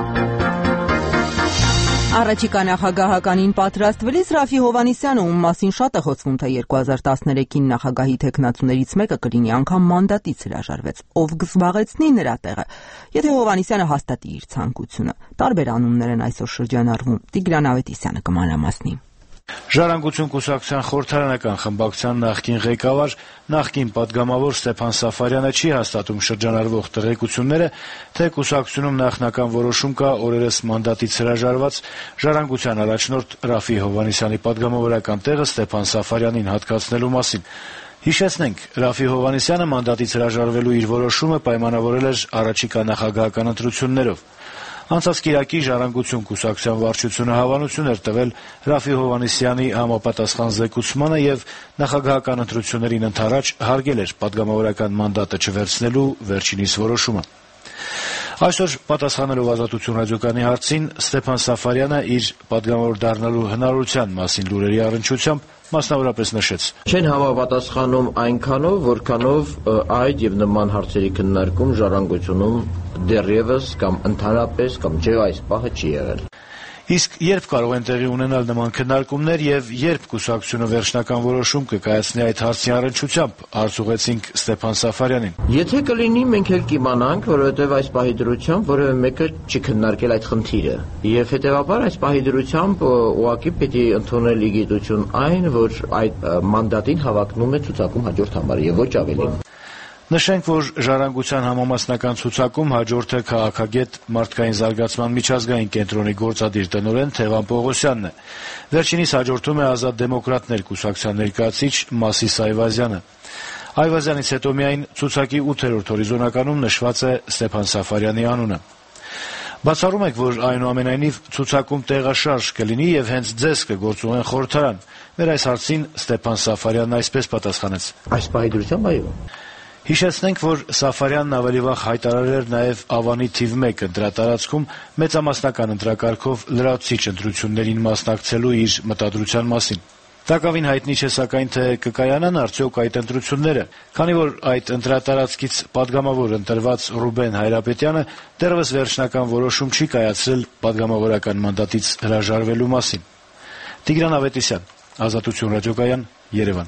Առաջիկա նախագահականին պատրաստվելիս Ռաֆի Հովհաննիսյանը, ում մասին շատ է խոսվում, թե երկու հազար տասներեքին նախագահի թեկնածուներից մեկը կլինի, անգամ մանդատից հրաժարվեց, ով կզբաղեցնի նրա տեղը, եթե Հովհաննիսյանը հաստատի իր ցանկությունը։ Տարբեր անուններ են այսօր շրջանառվում։ Տիգրան Ավետիսյանը կմանրամասնի։ Ժառանգություն կուսակցության խորհրդարանական խմբակցության նախկին ղեկավար, նախկին պատգամավոր Ստեփան Սաֆարյանը չի հաստատում շրջանառվող տեղեկությունները, թե կուսակցությունում նախնական որոշում կա օրերս մանդատից հրաժարված Ժառանգության առաջնորդ Ռաֆի Հովհաննիսյանի պատգամավորական տեղը Ստեփան Սաֆարյանին հատկացնելու մասին։ Հիշեցնենք, Ռաֆի Հովհաննիսյանը մանդատից հրաժարվելու իր որոշումը պայմանավորել էր առաջիկա նախագահական ընտրություններով։ Անցած կիրակի Ժառանգություն կուսակցության վարչությունը հավանություն էր տվել Ռաֆի Հովհաննիսյանի համապատասխան զեկուցմանը եւ նախագահական ընտրություններին ընդառաջ հարգել էր պատգամավորական մանդատը չվերցնելու վերջինիս որոշումը։ Այսօր պատասխանելով Ազատություն ռադիոկայանի հարցին Ստեփան Սաֆարյանը իր պատգամավոր դառնալու հնարավորության մասին լուրերի առնչությամբ մասնավորապես նշեց. Չեն համապատասխանում այնքանով, որքանով այդ եւ նման հարցերի քննարկում Ժառանգությունում դեռևս կամ ընդհանրապես կամ չէ այս պահը չի եղել։ Իսկ երբ կարող են տեղի ունենալ նման քննարկումներ եւ երբ կուսակցությունը վերջնական որոշում կկայացնի այդ հարցի առնչությամբ, հարց ուղեցինք Ստեփան Սաֆարյանին։ Եթե կլինի, մենք էլ կիմանանք, որովհետեւ այս պահի դրությամբ որևէ մեկը չի քննարկել այդ խնդիրը։ Եվ հետեւաբար այս պահի դրությամբ ուղղակի պետք է ընդունել իգիտություն այն, որ այդ մանդատին հավակնում է ցուցակում հաջորդ համար եւ ոչ ավելին։ Նշենք, որ Ժառանգության համամասնական ցուցակում հաջորդը քաղաքագետ մարդկային զարգացման միջազգային կենտրոնի գործադիր տնօրեն Թևան Պողոսյանն է։ Վերջինիս հաջորդում է Ազատ դեմոկրատներ կուսակցության ներկայացուցիչ Մասիս Այվազյանը։ Այվազյանից հետո միայն ցուցակի ութերորդ հորիզոնականում նշված է Ստեփան Սաֆարյանի անունը։ Բացառում եք, որ այնուամենայնիվ ցուցակում տեղաշարժ կլինի եւ հենց ձեզ կգործուղեն խորհրդարան։ Մեր այս հարցին Ստեփան Սաֆարյանն այսպես պատասխանեց. Այս պահի դրությամբ այո։ Հիշեցնենք, որ Սաֆարյանն ավելի վաղ հայտարարել էր նաև Ավանի թիվ մեկ ընտրատարածքում մեծամասնական ընտրակարգով լրացուցիչ ընտրություններին մասնակցելու իր մտադրության մասին։ Տակավին հայտնի չէ սակայն, թե կկայանան արդյոք այդ ընտրությունները, քանի որ այդ ընտրատարածքից պատգամավոր ընտրված Ռուբեն Հայրապետյանը դեռևս վերջնական որոշում չի կայացրել պատգամավորական մանդատից հրաժարվելու մասին։ Տիգրան Ավետիսյան, Ազատություն ռադիոկայան, Երևան։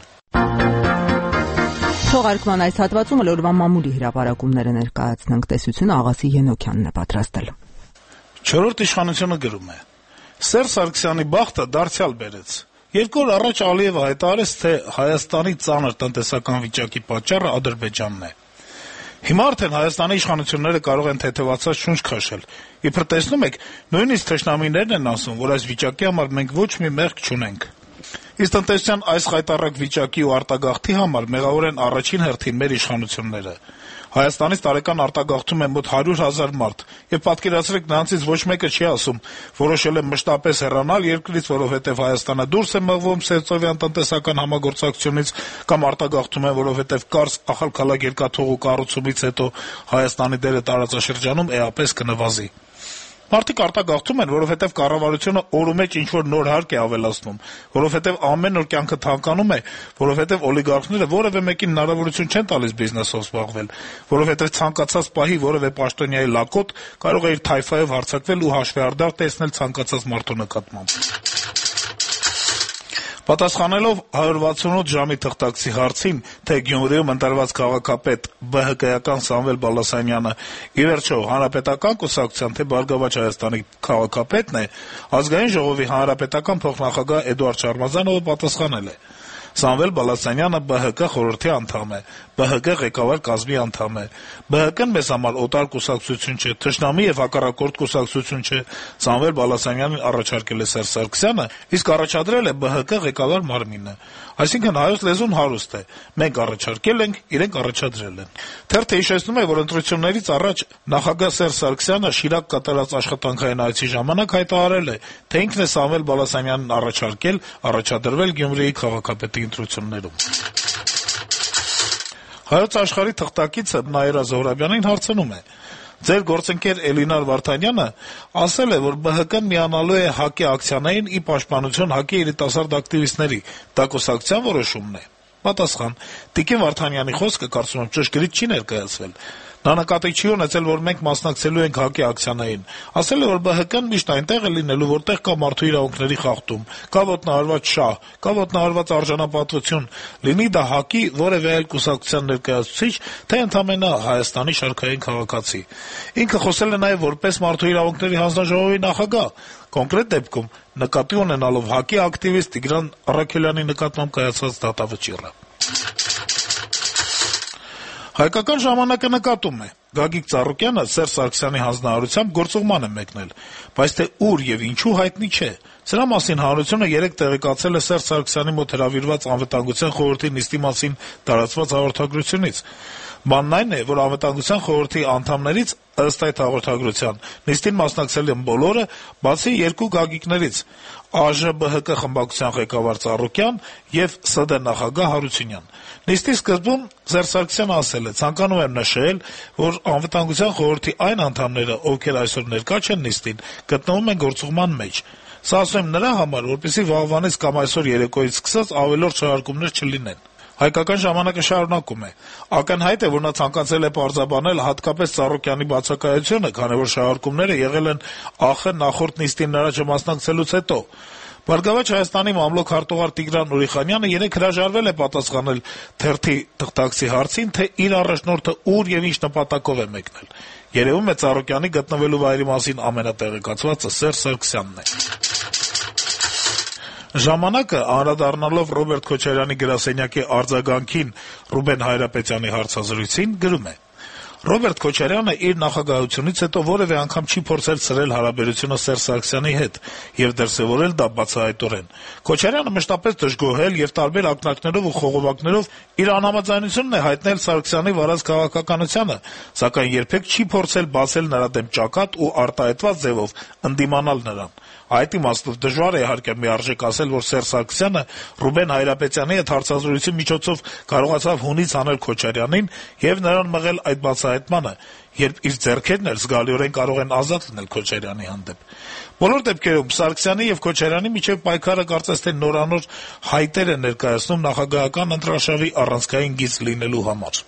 Թողարկման այս հատվածում լորվա մամուլի հրապարակումները ներկայացնենք, տեսությունը Աղասի Ենոքյանն է պատրաստել։ Չորրորդ իշխանությունը գրում է. Սերժ Սարգսյանի բախտը դարձյալ բերեց։ Երկու օր առաջ Ալիևը հայտարարեց, թե Հայաստանի ծանր տնտեսական վիճակի պատճառը Ադրբեջանն է։ Հիմա արդեն Հայաստանի իշխանությունները կարող են թեթևացած շունչ քաշել։ Իբր տեսնում եք, նույնիսկ թշնամիներն են ասում, որ այս վիճակի համար մենք ոչ մի մեղք չունենք։ Իսկ տնտեսության այս խայտառակ վիճակի ու արտագաղթի համար մեղավոր են առաջին հերթին մեր իշխանությունները։ Հայաստանից տարեկան արտագաղթում է մոտ հարյուր հազար մարդ, եւ պատկերացրեք, նրանցից ոչ մեկը չի ասում, որոշել է մշտապես հեռանալ երկրից, որովհետեւ Հայաստանը դուրս է մղվում սերծովյան տնտեսական համագործակցությունից, կամ արտագաղթում է, որովհետեւ Կարս ախալքալակ երկաթուղու կառուցումից հետո Հայաստանի դերը տարածաշրջանում էապես կնվազի։ Մարդիկ արտագաղթում են, որովհետև կառավարությունը օրումեջ ինչ-որ նոր հարկ է ավելացնում, որովհետև ամեն օր կյանքը թանկանում է, որովհետև օլիգարխները որևէ մեկին հնարավորություն չեն տալիս բիզնեսով զբաղվել, որովհետև ցանկացած պահի որևէ պաշտոնյայի լակոտ կարող է իր թայֆայով հարձակվել ու հաշվեհարդար տեսնել ցանկացած մարդու նկատմամբ։ Պատասխանելով հարյուր վաթսունութ ժամի թղթակցի հարցին, թե Գյումրիում ընտրված քաղաքապետ ԲՀԿ-ական Սամվել Բալասանյանը ի վերջո հանրապետական կուսակցության, թե Բարգավաճ Հայաստանի քաղաքապետն է, Ազգային ժողովի հանրապետական փոխնախագահ Էդուարդ Շարմազանովը պատասխանել է. Սամվել Բալասանյանը ԲՀԿ խորհրդի անդամ է, ԲՀԿ ղեկավար կազմի անդամ է, ԲՀԿ-ն մեզ համար օտար կուսակցություն չէ, թշնամի եւ հակառակորդ կուսակցություն չէ, Սամվել Բալասանյանին առաջարկել է Սերժ Սարգսյանը, իսկ առաջադրել է ԲՀԿ ղեկավար մարմինը։ Այսինքն հայոց լեզուն հարուստ է, մենք առաջարկել ենք, իրենք առաջադրել են։ Թերթը հիշեցնում է, որ ընտրություններից առաջ նախագահ Սերժ Սարգսյանը Շիրակ կատարած աշխատանքային այցի ժամանակ հայտարարել է, թե ինքն է Սամվել Բալասանյանին առաջարկել առաջադրվել Գյումրիի քաղաքապետի ընտրություններում։ Հայոց աշխարհի թղթակիցը Նաիրա Զոհրաբյանին հարցնում է. Ձեր գործընկեր Էլինար Վարդանյանը ասել է, որ ԲՀԿ-ն միանալու է ՀԱԿ-ի ակցիաներին ի պաշտպանություն ՀԱԿ-ի երիտասարդ ակտիվիստների, դա կուսակցության որոշումն է։ Պատասխան. Տիկին Վարդանյանի խոսքը կարծում եմ ճշգրիտ չի ներկայացվել։ Նա նկատի չի ունեցել, որ մենք մասնակցելու ենք ՀԱԿ-ի ակցիաներին։ Ասել է, որ ԲՀԿ-ն միշտ այնտեղ է լինելու, որտեղ կա մարդու իրավունքների խախտում, կա ոտնահարված շահ, կա ոտնահարված արժանապատվություն, լինի դա ՀԱԿ-ի որևէ այլ կուսակցության ներկայացուցիչ, թե ընդամենը Հայաստանի շարքային քաղաքացի։ Ինքը խոսել է նաև որպես մարդու իրավունքների հանձնաժողովի նախագահ, կոնկրետ դեպքում նկատի ունենալով ՀԱԿ-ի ակտիվիստ Տիգրան Առաքելյանի նկատմամբ կայացված դատավճիռը։ Հայկական ժամանակը նկատում է. Գագիկ Ծառուկյանը Սերժ Սարգսյանի հանձնարարությամբ գործուղման է մեկնել, բայց թե ուր եւ ինչու հայտնի չէ։ Սրա մասին հանրությունը երեկ տեղեկացել է Սերժ Սարգսյանի մոտ հրավիրված անվտանգության խորհրդի նիստի մասին տարածված հաղորդագրությունից։ Բանն այն է, որ անվտանգության խորհրդի անդամներից ըստ այդ հաղորդագրության նիստին մասնակցել են բոլորը, բացի երկու գագիկներից՝ ԱԺ-ԲՀԿ խմբակցության ղեկավար Ծառուկյան եւ ՍԴ նախագահ Հարությունյան։ Նիստի սկզբում Սերժ Սարգսյանը ասել է. «Ցանկանում եմ նշել, որ անվտանգության խորհրդի այն անդամները, ովքեր այսօր ներկա չեն նիստին, գտնվում են գործուղման մեջ։ Սա ասում եմ նրա համար, որպեսզի վաղվանից կամ այսօր երեկոյից սկսած ավելորդ շարժումներ չլինեն»։ Հայկական ժամանակը շարունակում է. ակնհայտ է, որ նա ցանկացել է պարզաբանել հատկապես Ծառուկյանի բացակայությունը, քանի որ շահարկումները եղել են ԱԽ նախորդ նիստին նրա չմասնակցելուց հետո։ Բարգավաճ Հայաստանի մամլոք հարտուղար Տիգրան Ուրիխանյանը երեկ հրաժարվել է պատասխանել թերթի թղթակցի հարցին, թե իր առաջնորդը ուր եւ ինչ նպատակով է մեկնել։ Երևում է Ծառուկյանի գտնվելու վայրի մասին ամենատեղեկացվածը Սերժ Սարգսյանն է։ Ժամանակը, անդրադառնալով Ռոբերտ Քոչարյանի գրասենյակի արձագանքին Ռուբեն Հայրապետյանի հարցազրույցին, գրում է. Ռոբերտ Քոչարյանը իր նախագահությունից հետո որևէ անգամ չի փորձել ցրել հարաբերությունը Սերժ Սարգսյանի հետ եւ դրսեւորել դա բացահայտորեն։ Քոչարյանը մշտապես դժգոհել եւ տարբեր ակնարկներով ու խողովակներով իր անհամաձայնությունն է հայտնել Սարգսյանի վարած քաղաքականությանը, սակայն երբեք չի փորձել բացել նրա դեմ ճակատ ու արտահայտված ձևով ընդդիմանալ նրան։ Այդ իմաստով դժվար է իհարկե միարժեք ասել, որ Սերժ Սարգսյանը Ռուբեն Հայրապետյանի հետ հարցազրույցի միջոցով կարողացավ հունից անել Քոչարյանին եւ նրան մղել այդ բացահայտմանը, երբ իր ձեռքերն էլ զգալիորեն կարող են ազատ լինել Քոչարյանի հանդեպ։ Բոլոր դեպքերում Սարգսյանի եւ Քոչարյանի միջեւ պայքարը կարծես թե նորանոր հայտեր է ներկայացնում նախագահական ընտրաշավի առանցքային գիծ լինելու համար։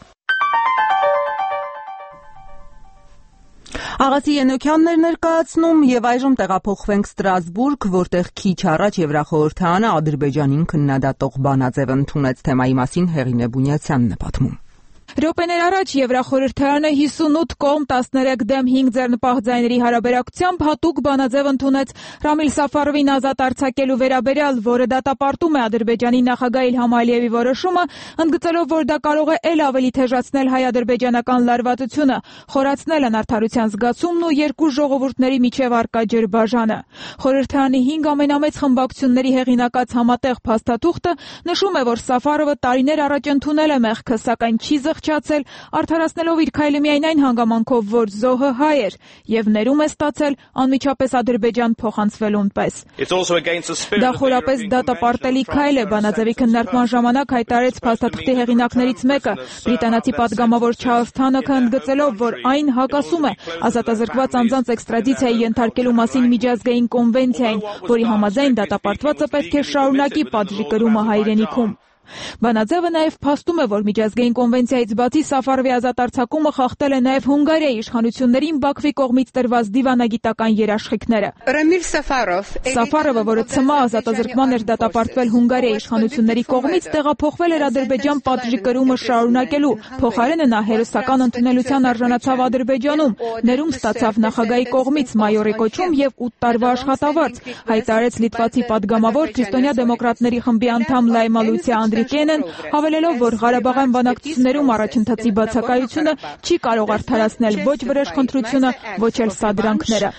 Աղացի Ենոքյանն էր ներկայացնում եւ այժմ տեղափոխվենք Ստրասբուրգ, որտեղ քիչ առաջ Եվրախորհրդարանը Ադրբեջանին քննադատող բանաձև ընդունեց, թեմայի մասին Հեղինե Բունյացյանն է պատմում։ Րոպեներ առաջ Եվրախորհրդարանը հիսունութ կողմ տասներեք դեմ հինգ ձեռնպահ ձայների հարաբերակցությամբ հատուկ բանաձև ընդունեց Ռամիլ Սաֆարովին ազատ արձակելու վերաբերյալ, որը դատապարտում է Ադրբեջանի նախագահ Իլհամ Ալիևի որոշումը, ընդգծելով, որ դա կարող է ել ավելի թեժացնել հայ-ադրբեջանական լարվածությունը, խորացնել անարդարության զգացումն ու երկու ժողովուրդների միջև առկա ջրբաժանը։ Խորհրդարանի հինգ ամենամեծ խմբակցությունների հեղինակած համատեղ փաստաթուղթը նշում է, որ Սաֆարովը տարիներ առաջ ընդունել է մեղքը, սակայն չի զղջացել, արդարացնելով իր քայլը միայն այն հանգամանքով, որ զոհը հայ էր, եւ ներում է ստացել անմիջապես Ադրբեջան փոխանցվելուն պես։ Դա խորապես դատապարտելի քայլ է, բանաձևի քննարկման ժամանակ հայտարարեց փաստաթղթի հեղինակներից մեկը, բրիտանացի պատգամավոր Չարլզ Թանոքը, ընդգծելով, որ այն հակասում է ազատազրկված անձանց էքստրադիցիայի ենթարկելու մասին միջազգային կոնվենցիային, որի համաձայն դատապարտվածը պետք է շարունակի պատժի կրումը հայրենիքում։ Բանաձևը նաև փաստում է, որ միջազգային կոնվենցիայից բացի Սաֆարովի ազատ արձակումը խախտել է նաև Հունգարիայի իշխանություններին Բաքվի կողմից տրված դիվանագիտական երաշխիքները։ Սաֆարովը, որը ցմահ ազատազրկման էր դատապարտվել Հունգարիայի իշխանությունների կողմից, տեղափոխվել էր Ադրբեջան պատժի կրումը շարունակելու, փոխարենը նա հերոսական ընդունելության արժանացավ Ադրբեջանում, ներում ստացավ նախագահի կողմից մայորի կոչում եւ ութ տարվա աշխատավարձ, հայտարարեց լիտվացի պատգամավոր քրիստոնյա դեմոկրատների խմբի անդամ Լայմա Լուցիա Անդրիկենն, հավելելով, որ Ղարաբաղյան բանակցություններում առաջընթացի բացակայությունը չի կարող արդարացնել ոչ վրեժխնդրությունը, ոչ էլ սադրանքները։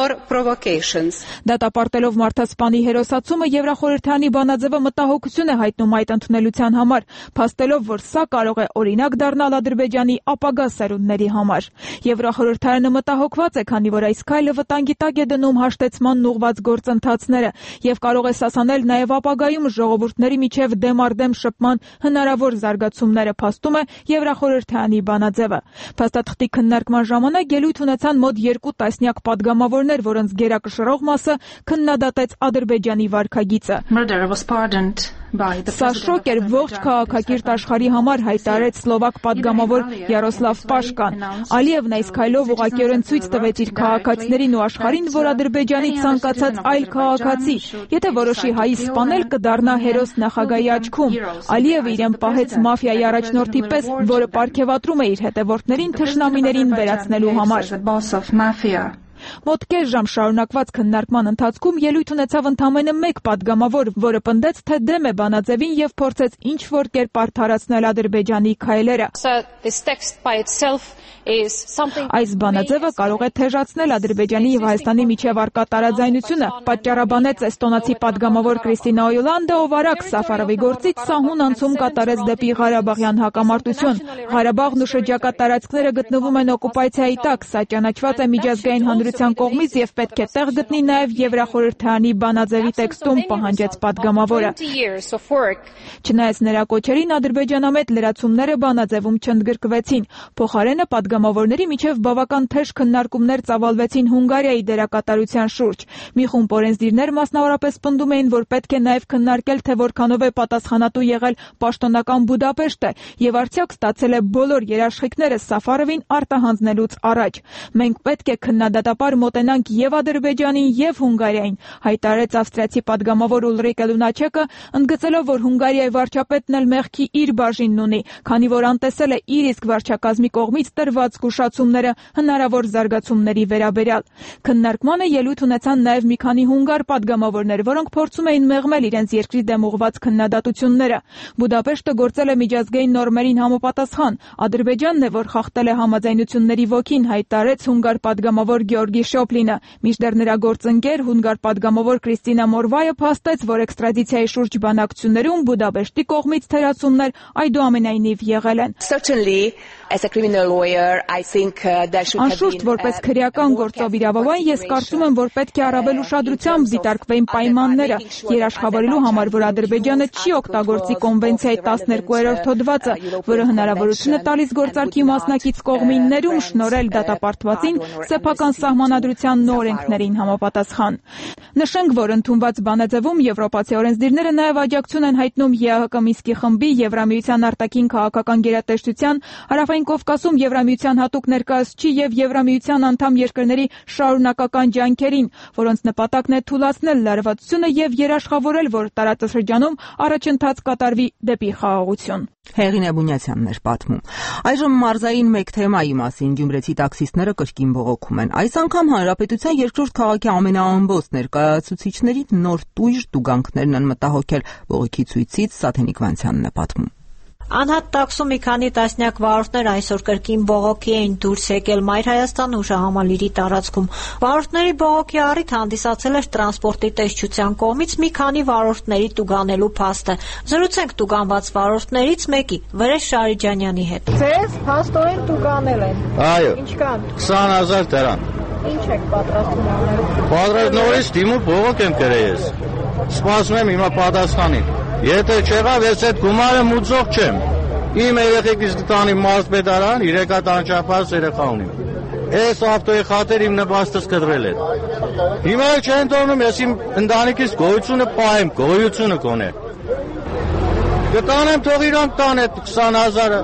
Դատապարտելով մարդասպանի հերոսացումը, Եվրախորհրդարանի բանաձևը մտահոգություն է հայտնում այդ ընդունելության համար, փաստելով, որ սա կարող է օրինակ դառնալ Ադրբեջանի ապագա սերունդների համար։ Եվրախորհրդարանը մտահոգված է, քանի որ այս քայլը վտանգի տակ է դնում հաշտեցման ուղղված գործընթացները եւ կարող է սասանել նաեւ ապագայում ժողովուրդների միջև դեմ առ դեմ շփման հնարավոր զարգացումները, փաստում է Եվրախորհրդարանի բանաձևը։ Փաստաթղթի քննարկման ժամանակ ելույթ ունեցան մոտ երկու տասնյակ պատգամավորներ, որոնց գերակշռող մասը քննադատեց Ադրբեջանի վարքագիծը։ Սա շոկ էր ողջ քաղաքակիրթ աշխարհի համար, հայտարարեց սլովակ պատգամավոր Յարոսլավ Պաշկան։ Ալիևն այս քայլով ուղղակիորեն ցույց տվեց իր քաղաքացիներին ու աշխարհին, որ Ադրբեջանի ցանկացած այլ քաղաքացի, եթե որոշի հայի սպանել, կդառնա հերոս նախագահի աչքում։ Ալիևը իրեն պահեց մաֆիայի առաջնորդի պես, որը պարգևատրում է իր հետևորդներին թշնամիներին վերացնելու համար։ Մոտ կես ժամ շարունակված քննարկման ընթացքում ելույթ ունեցավ ընդամենը մեկ պատգամավոր, որը պնդեց, թե դեմ է բանաձևին եւ փորձեց ինչ-որ կերպ արդարացնել Ադրբեջանի քայլերը։ Այս բանաձևը կարող է թեժացնել Ադրբեջանի եւ Հայաստանի միջև առկա տարաձայնությունը, պատճառաբանեց էստոնացի պատգամավոր Կրիստինա Օյոլանդը, ով արագ Սաֆարովի գործից սահուն անցում կատարեց դեպի Ղարաբաղյան հակամարտություն։ Ղարաբաղն ու շրջակա տարածքները գտնվում են օկուպացիայի տակ, սա ճանաչված է միջազգային հանրության կողմից եւ պետք է տեղ գտնի նաեւ Եվրախորհրդարանի բանաձևի տեքստում, պահանջեց պատգամավորը։ Չնայած նրա կոչերին, ադրբեջանամետ լրացումները բանաձևում չընդգրկվեցին։ Փոխարենը պատգամավորների միջև բավական թեժ քննարկումներ ծավալվեցին Հունգարիայի դերակատարության շուրջ։ Մի խումբ օրենսդիրներ մասնավորապես պնդում էին, որ պետք է նաեւ քննարկել, թե որքանով է պատասխանատու եղել պաշտոնական Բուդապեշտը եւ արդյոք ստացել է բոլոր երաշխիքները Սաֆարովին արտահանձնելուց առաջ։ Մենք պետք է քննադատապար մոտենանք եւ Ադրբեջանին եւ Հունգարիային, հայտարարեց ավստրիացի պատգամավոր Ուլրիկե Լունաչեկը, ընդգծելով, որ Հունգարիայի վարչապետն էլ մեղքի իր բաժինն ունի, քանի որ անտեսել է իր իսկ վարչակազմի կողմից տրված զգուշացումները հնարավոր զարգացումների վերաբերյալ։ Քննարկմանը ելույթ ունեցան նաեւ մի քանի հունգար պատգամավորներ, որոնք փորձում էին մեղմել իրենց երկրի դեմ ուղղված քննադատությունները։ Բուդապեշտը գործել է միջազգային նորմերին համապատասխան։ Ադրբեջանն է, որ խախտել է համաձայնությունների ոգին, հայտարարեց հունգար պատգամավոր Գեորգի Շոպլինը։ Մինչդեռ նրա գործընկեր հունգար պատգամավոր Կրիստինա Մորվայը փաստեց, որ էքստրադիցիայի շուրջ բանակցություններում Բուդապեշտի կողմից թերացումներ այդուամենայնիվ եղել են։ Անշուշտ, որպես քրեական գործով իրավաբան, ես կարծում եմ, որ պետք է առավել ուշադրությամբ դիտարկվեն պայմանները, երաշխավորելու համար, որ Ադրբեջանը չի օգտագործի կոնվենցիայի տասներկուերորդ հոդվածը, որը հնարավորություն է տալիս գործարքի մասնակից կողմին ներում շնորհել դատապարտվածին սեփական սահմանադրությանն ու օրենքներին համապատասխան։ Նշենք, որ ընդունված բանաձևում եվրոպացի օրենսդիրները նաև աջակցություն են հայտնում ԵԱՀԿ Մինսկի խմբի, Եվրամիության արտաքին քաղաքական գերատեսչության, Հարավային Կովկասում Եվրամիության հատուկ ներկայացուցիչի եւ Եվրամիության անդամ երկրների շարունակական ջանքերին, որոնց նպատակն է թուլացնել լարվածությունը եւ երաշխավորել, որ տարածաշրջանում առաջընթաց կատարվի դեպի խաղաղություն։ Հեղին Էբունյացյանն էր պատմում։ Այժմ մարզային մեկ թեմայի մասին գյումրեցի տաքսիստները կրկին բողոքում են։ Այս անգամ հանրապետության երկրորդ քաղաքի ամենաամբողջ ներկայացուցիչների նոր տույժ տուգանքներն են մտահոգել։ Բողոքի ցույցից Սաթենիկ Վանցյանն է պատմում։ Անհատ տաքսում մի քանի տասնյակ վարորդներ այսօր կրկին բողոքի էին դուրս եկել Մայր Հայաստան հուշահամալիրի տարածքում։ Վարորդների բողոքի առիթ հանդիսացել էր տրանսպորտի տեսչության կողմից մի քանի վարորդների տուգանելու փաստը։ Զրուցենք տուգանված վարորդներից մեկի՝ Վրեժ Շարիջանյանի հետ։ Ձեզ փաստորեն տուգանել են։ Այո։ Ինչքան։ քսան հազար դրամ։ Ինչ եք պատրաստում անել։ Պատրաստ նորից դիմում բողոք եմ գրել ես։ Սպասում եմ հիմա պատասխանին։ Եթե չեղավ, ես այդ գումարը մուծող չեմ։ Իմ երեխեքից կտանի մարզպետարան, երեքատ անչափահաս երեխա ունիմ։ Այս ավտոյի խաթեր իմ նպաստս կտրել է։ Հիմա չեն թողնում, ես իմ ընտանիքից գոյությունը պահեմ, գոյությունը կոնե։ Կտանեմ, թող իրանք տան այդ քսան հազարը։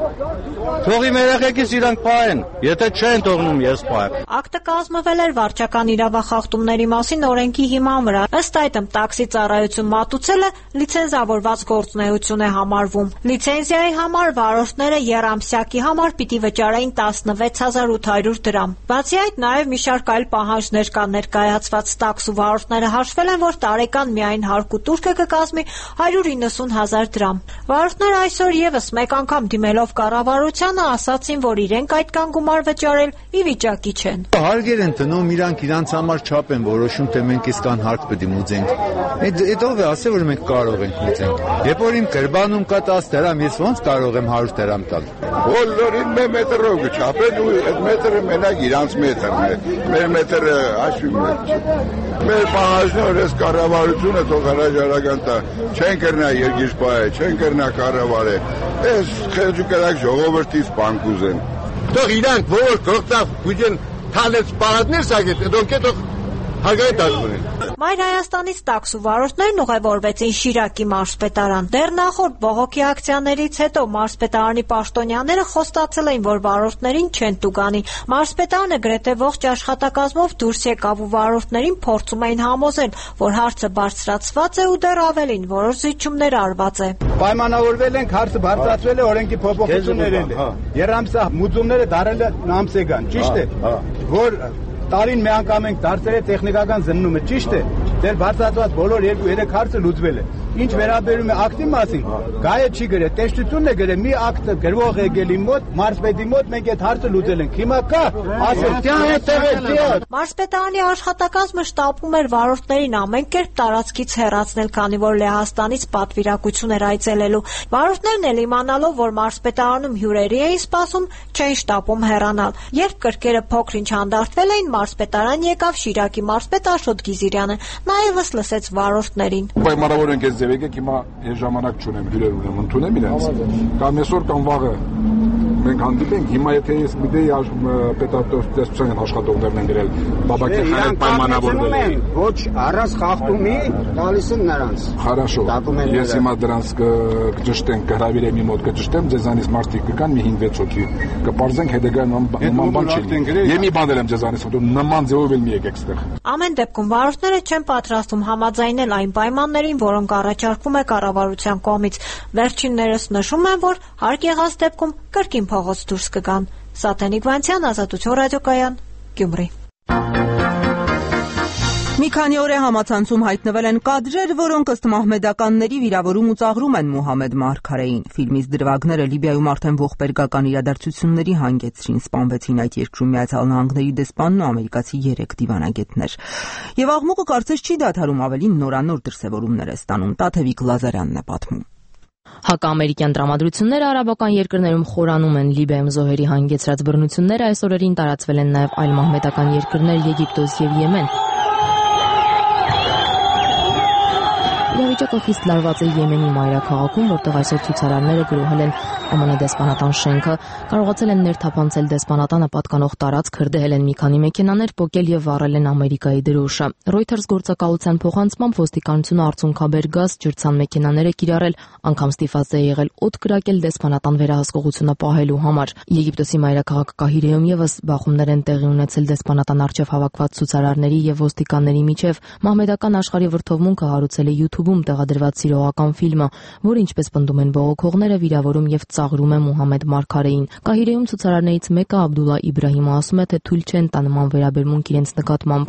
Թող իմ երեխեքից իրանք պահեն, եթե չեն թողնում, ես պահեմ։ Ակտը կազմվել էր վարչական իրավախախտումների մասին օրենքի հիման վրա։ Ըստ այդմ տաքսի ծառայություն մատուցելը լիցենզավորված գործունեություն է համարվում։ Լիցենզիայի համար վարորդները եռամսյակի համար պիտի վճարեին տասնվեց հազար ութ հարյուր դրամ։ Բացի այդ, նաև մի շարք այլ պահանջներ կան ներկայացված տաքսու վարորդները հաշվել են, որ տարեկան միայն հարկու տուրքը կկազմի հարյուր իննսուն հազար դրամ։ Վարորդները այսօր եւս մեկ անգամ դիմելով կառավարությանը ասացին, որ իրենք այդքան գումար վճարել ի վիճակի չեն։ Հարգեր են տնում, իրանք իրանց համար չափ են որոշում, թե մենք այսքան հարկ պետք է մուծենք։ Այդ ով է ասել, որ մենք կարող ենք մուծենք։ Երբ որ իմ գրբանում կա տասը դրամ, ես ո՞նց կարող եմ հարյուր դրամ տալ։ Բոլորին մի մետրով չափեն ու այդ մետրը մենակ իրանց մետրն է։ Մեր մետրը հաշվի մեջ չէ։ Մեր պահանջները այս կառավարությունը թող հրաժարական տա։ Չեն կրնա երկիր պահել, չեն կրնա կառավարել։ Այս խելոք ժողովրդից բանկ ուզեն։ Թող իրանք որ կողտավ գույն թալեց պարատներ սակետ, դոնք է թող հարգային դասունեն։ Մայր Հայաստանից տաքսու վարորդներն ուղևորվեցին Շիրակի մարզպետարան։ Դեռ նախորդ բողոքի ակցիաներից հետո մարզպետարանի պաշտոնյաները խոստացել էին, որ վարորդներին չեն տուգանի։ Մարզպետարանը գրեթե ողջ աշխատակազմով դուրս եկավ ու վարորդներին փորձում էին համոզել, որ հարցը բարձրացված է ու դեռ ավելին որոշ զիջումներ արված է։ Պայմանավորվել ենք, հարցը բարձրացվել է օրենքի փոփոխություններով։ Երամսա մուծումները դարել են ամսեգան, ճիշտ է։ Որ տարին մի անգամ ենք դարձել է տեխնիկական զննումը, ճիշտ է։ Դեռ բարձրացված բոլոր երկու երեք հարցը լուծվել է։ Ինչ վերաբերում է ակտի մասին, գայը չի գրել, տեսչությունն է գրել, մի ակտ գրվող եկելի մոտ, մարզպետի մոտ մենք այդ հարցը լուծել ենք։ Հիմա կա, ասել, դիան այդտեղ է, դիան։ Մարզպետարանի աշխատակազմը շտապում էր վարորդներին ամեն կերպ տարածքից հեռացնել, քանի որ Լեհաստանից պատվիրակություն էր այցելելու։ Վարորդներն էլ իմանալով, որ մարզպետարանում հյուրերի էին սպասում, չէին շտապում հեռանալ։ Երբ կրկերը փոքր-ինչ հանդարտվել էին, մարզպետարան եկավ Շիրակի մարզպետ Աշոտ Գիզիրյանը, նա ևս լսեց վարորդներին։ Պայմանավոր ենք այս ձևեք, հիմա ես ժամանակ չունեմ, հյուրեր ունեմ, ընդունեմ իրենց։ Կամ այսօր կամ վաղը մենք հանդիպենք, հիմա եթե ես գիտեի պետատեսչության աշխատողներն են գրել, բաբակի խայլ պայմանավորվել են։ Ոչ առանց խախտումի տալիս են նրանց։ Хорошо։ Ես հիմա դրանց կճշտենք, կհրավիրեմ իմ մոտ կճշտեմ, ձեզանից մարդիկ կգան մի հինգ վեց հոգի։ Կպարզենք հետագա նման բան չի։ Ես մի բան եմ ձեզանից, որ նման ձևով էլ մի եկեք ստեղ։ Ամեն դեպքում վարորդները չեն պատրաստվում համաձայնել այն պայմաններին, որոնք առաջարկվում է կառավարության կողմից։ Վերջիններս նշում են, որ հարկ եղած դեպքում կրկին փողոց դուրս կգան։ Սաթենիկ Վանցյան, Ազատություն ռադիոկայան, Գյումրի։ Մի քանի օր է համացանցում հայտնվել են կադրեր, որոնք ըստ մահմեդականների վիրավորում ու ծաղրում են Մուհամեդ Մարգարեին։ Ֆիլմից դրվագները Լիբիայում արդեն ողբերգական իրադարձությունների հանգեցրին, սպանվեցին այդ երկրում Միացյալ Նահանգների դեսպանն ու ամերիկացի երեք դիվանագետներ։ Եվ աղմուկը կարծես չի դադարում, ավելին նորանոր դրսևորումներ է ստանում։ Տաթևիկ Լազարյանն է պատմում։ Հակաամերիկյան տրամադրությունները արաբական երկրներում խորանում են։ Լիբիայում զոհերի հանգեցրած բռնությունները այս օրերին տարածվել են նաև այլ մահմեդական երկրներ՝ Եգիպտոս եւ Եմեն։ Իրավիճակը խիստ լարված է Եմենի մայրաքաղաքում, որտեղ այսօր ցուցարարները գրոհել են Է Մը դեսպանատան շենքը, կարողացել են ներթափանցել դեսպանատանը պատկանող տարածք, հրդեհել են մի քանի մեքենաներ, պոկել եւ վառել են Ամերիկայի դրոշը։ Reuters գործակալության փոխանցմամբ ոստիկանությունը արցունքաբեր գազ, ջրցան մեքենաներ է կիրառել, անգամ ստիպված է եղել օդ կրակել դեսպանատան վերահսկողությունը պահելու համար։ Եգիպտոսի մայրաքաղաք Կահիրեում եւս բախումներ են տեղի ունեցել դեսպանատան առջև հավաքված ցուցարարների եւ ոստիկանների միջև։ Մահմեդական աշխարհի վրդովմունքը հարուցել է YouTube-ում տեղադրված սիրողական ֆիլմը, որը ինչպես պնդում են բողոքողները, վիրավորում եւ ծաղրում է Մուհամեդ Մարգարեին։ Կահիրեում ցուցարարներից մեկը Աբդուլլա Իբրահիմը ասում է, թե թույլ չեն տա նման վերաբերմունք իրենց նկատմամբ։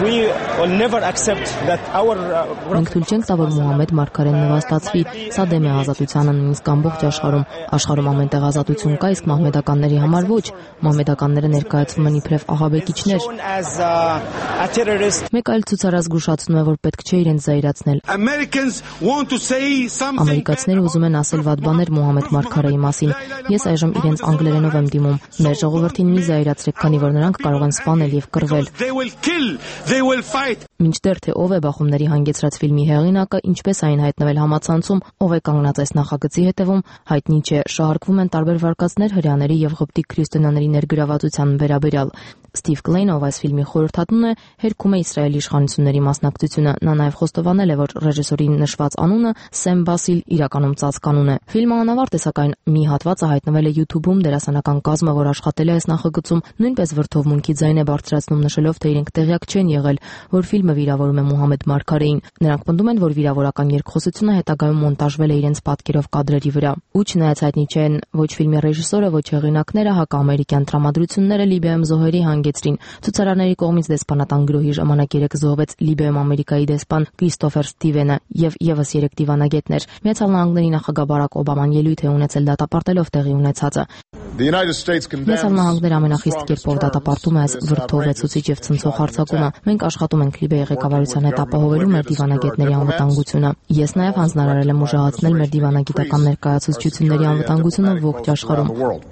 Մենք թույլ չենք տա, որ Մուհամեդ Մարգարեն նվաստացվի, սա դեմ է ազատությանը նույնիսկ ամբողջ աշխարհում։ Աշխարհում ամենտեղ ազատություն կա, իսկ մահմեդականների համար ոչ։ Մահմեդականները ներկայացվում են իբրև ահաբեկիչներ։ Մեկ այլ ցուցարար զգուշացնում է, որ պետք չէ իրենց զայրացնել։ Ամերիկացիները ուզում են ասել վատ բաներ Մուհամեդ Մարգարեի մասին։ Ես այժմ իրենց անգլերենով եմ դիմում։ Մեր ժողովրդին մի զայրացրեք, քանի որ նրանք կարող են սպանել եւ կռվել։ Մինչդեռ թե ով է բախումների հանգեցրած ֆիլմի հեղինակը, ինչպես այն հայտնվել համացանցում, ով է կանգնած այս նախագծի հետևում, հայտնի չէ։ Շահարկվում են տարբեր վարկածներ հրեաների եւ ղպտի քրիստոնյաների ներգրավվածության վերաբերյալ։ Ստիվ Կլեյնը, ով այս ֆիլմի խորհրդատուն է, հերքում է Իսրայելի իշխանությունների մասնակցությունը։ Նա նաև խոստովանել է, որ ռեժիսորի նշված անունը Սեմ Բասիլ իրականում ծածկանուն է։ Ֆիլմը անավարտ է, սակայն մի հատվածը հայտնվել է YouTube-ում, դերասանական կազմը, որ աշխատել է այս նախագծում, նույնպես վրդովմունքի ձայն է բարձրացնում, նշելով, թե իրենք տեղյակ չեն եղել, որ ֆիլմը վիրավորում է Մուհամեդ Մարգարեին։ Նրանք պնդում են, որ վիրավորական երկխոսությունը հետագայում մոնտաժվել է իրենց պատկերով կադրերի վրա։ Ու չնայած հայտնի չեն ոչ ֆիլմի ռեժիսորը, ոչ հեղինակները, հակաամերիկյան տրամադրությունները Լիբիայում զոհերի հանգեցրին։ Ցուցարարների կողմից դեսպանատան գրոհի ժամանակ երեք զոհվեց Լիբիայում Ամերիկայի դեսպան Քրիստոֆեր Սթիվենը եւ եւս երեք դիվանագետներ։ Միացյալ Նահանգների նախագահ Բարակ Օբաման ելույթ է ունեցել դատապարտելով տեղի ունեցածը։ Միացյալ Նահանգները ամենախիստ կերպով դատապարտում է այս վրդովեցուցիչ եւ ցնցող հարձակումը։ Մենք աշխատում ենք Լիբիայի ղեկավարության հետ ապահովելու մեր դիվանագետների անվտանգությունը։ Ես նաեւ հանձնարարել եմ ուժեղացնել մեր դիվանագիտական ներկայացուցչությունների անվտանգությունը ողջ աշխարհում։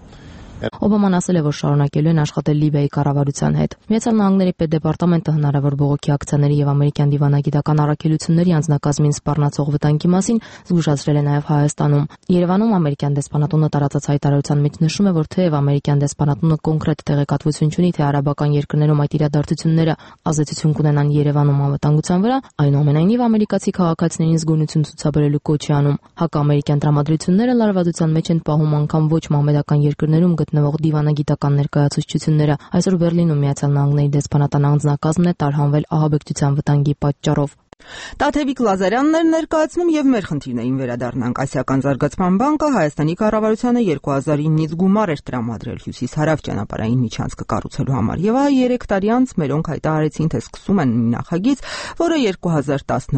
Օբաման ասել է, որ շարունակելու են աշխատել Լիբիայի կառավարության հետ։ Միացյալ Նահանգների պետդեպարտամենտը հնարավոր բողոքի ակցիաների եւ ամերիկյան դիվանագիտական առաքելությունների անձնակազմին սպառնացող վտանգի մասին զգուշացրել է նաեւ Հայաստանում։ Երևանում ամերիկյան դեսպանատունը տարածած հայտարարության մեջ նշում է, որ թեև ամերիկյան դեսպանատունը կոնկրետ տեղեկատվություն չունի, թե արաբական երկրներում այդ իրադարձությունները ազդեցություն կունենան Երևանում անվտանգության վրա, այնուամենայնիվ ամերիկացի քաղաքացիներին զգոնություն ցուցաբերելու կոչ է անում։ Հակաամերիկյան տրամադրությունները լարվածության մեջ են պահում անգամ ոչ մահմեդական երկրներում գտնվող դիվանագիտական ներկայացուցչությունները։ Այսօր Բերլինում Միացյալ Նահանգների դեսպանատան անձնակազմն է տարհանվել ահաբեկչության վտանգի պատճառով։ Տաթևիկ Լազարյանն էր ներկայացնում եւ մեր խնդիրներին վերադառնանք։ Ասիական զարգացման բանկը Հայաստանի կառավարությանը երկու հազար ինից գումար էր տրամադրել հյուսիս-հարավ ճանապարհային միջանցքը կառուցելու համար։ Եվ այ երեք տարի անց մերոնք հայտարարեցին, թե սկսում են մի նախագիծ, որը երկու հազար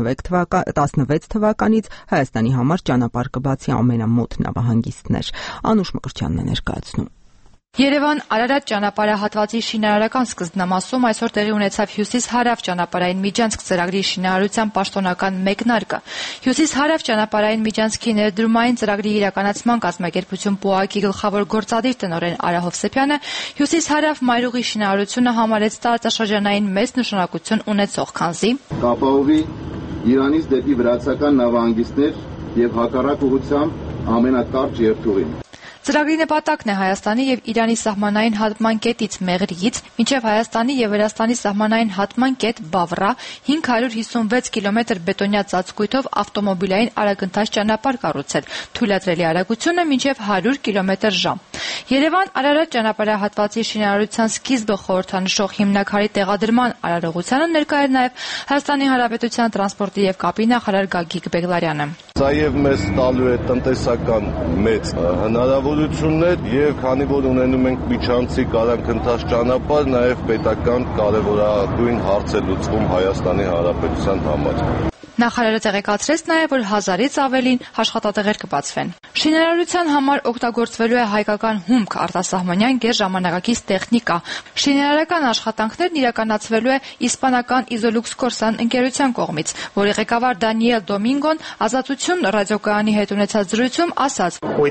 տասնվեց թվականից Հայաստանի համար ճանապարհ կբացի ամենամոտ նավահանգիստներ։ Անուշ Մկրտչյանն է ներկայացնում։ Երևան-Արարատ ճանապարհահատվածի շինարարական սկզբնամասում այսօր տեղի ունեցավ հյուսիս-հարավ ճանապարհային միջանցք ծրագրի շինարարության պաշտոնական մեկնարկը։ Հյուսիս-հարավ ճանապարհային միջանցքի ներդրումային ծրագրի իրականացման կազմակերպություն ՊՈԱԿ-ի գլխավոր գործադիր տնօրեն Արա Հովսեփյանը հյուսիս-հարավ մայրուղի շինարարությունը համարեց տարածաշրջանային մեծ նշանակություն ունեցող, քանզի կապահովի Իրանից դեպի վրացական նավահանգիստներ եւ հակառակ ուղղությամբ ամենակարճ երթուղին։ Ծրագրի նպատակն է Հայաստանի եւ Իրանի սահմանային հատման կետից Մեղրիից մինչեւ Հայաստանի եւ Վրաստանի սահմանային հատման կետ Բավռա հինգ հարյուր հիսունվեց կիլոմետր բետոնյա ծածկույթով ավտոմոբիլային արագընթաց ճանապարհ կառուցել, թույլատրելի արագությունը մինչեւ հարյուր կիլոմետր ժամ։ Երևան-Արարատ ճանապարհահատվածի շինարարության սկիզբը խորհրդանշող հիմնաքարի տեղադրման արարողությանը ներկա էր նաեւ Հայաստանի Հանրապետության տրանսպորտի եւ կապի նախարար Գագիկ Բեգլարյանը։ Սա եւ մեզ տալու է տնտեսական մեծ հնարավորություններ եւ քանի որ ունենում ենք միջանցիկ արագընթաց ճանապարհ, նաեւ պետական կարեւորագույն հարց է լուծվում Հայաստանի Հանրապետության համար։ Նախարարը տեղեկացրեց նաև, որ հազարից ավելին աշխատատեղեր կբացվեն։ Շինարարության համար օգտագործվելու է հայկական հումք արտասահմանյան գերժամանակակից տեխնիկա։ Շինարարական աշխատանքներն իրականացվելու է իսպանական Իզոլուքս Կորսան ընկերության կողմից, որի ղեկավար Դանիել Դոմինգոն Ազատություն ռադիոկայանի հետ ունեցած զրույցում ասաց.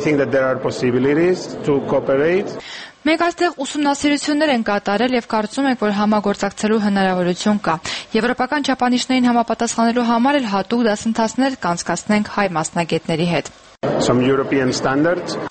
Մենք այստեղ ուսումնասիրություններ ենք կատարել եւ կարծում ենք, որ համագործակցելու հնարավորություն կա։ Եվրոպական չափանիշներին համապատասխանելու համար էլ հատուկ դասընթացներ կանցկացնենք հայ մասնագետների հետ։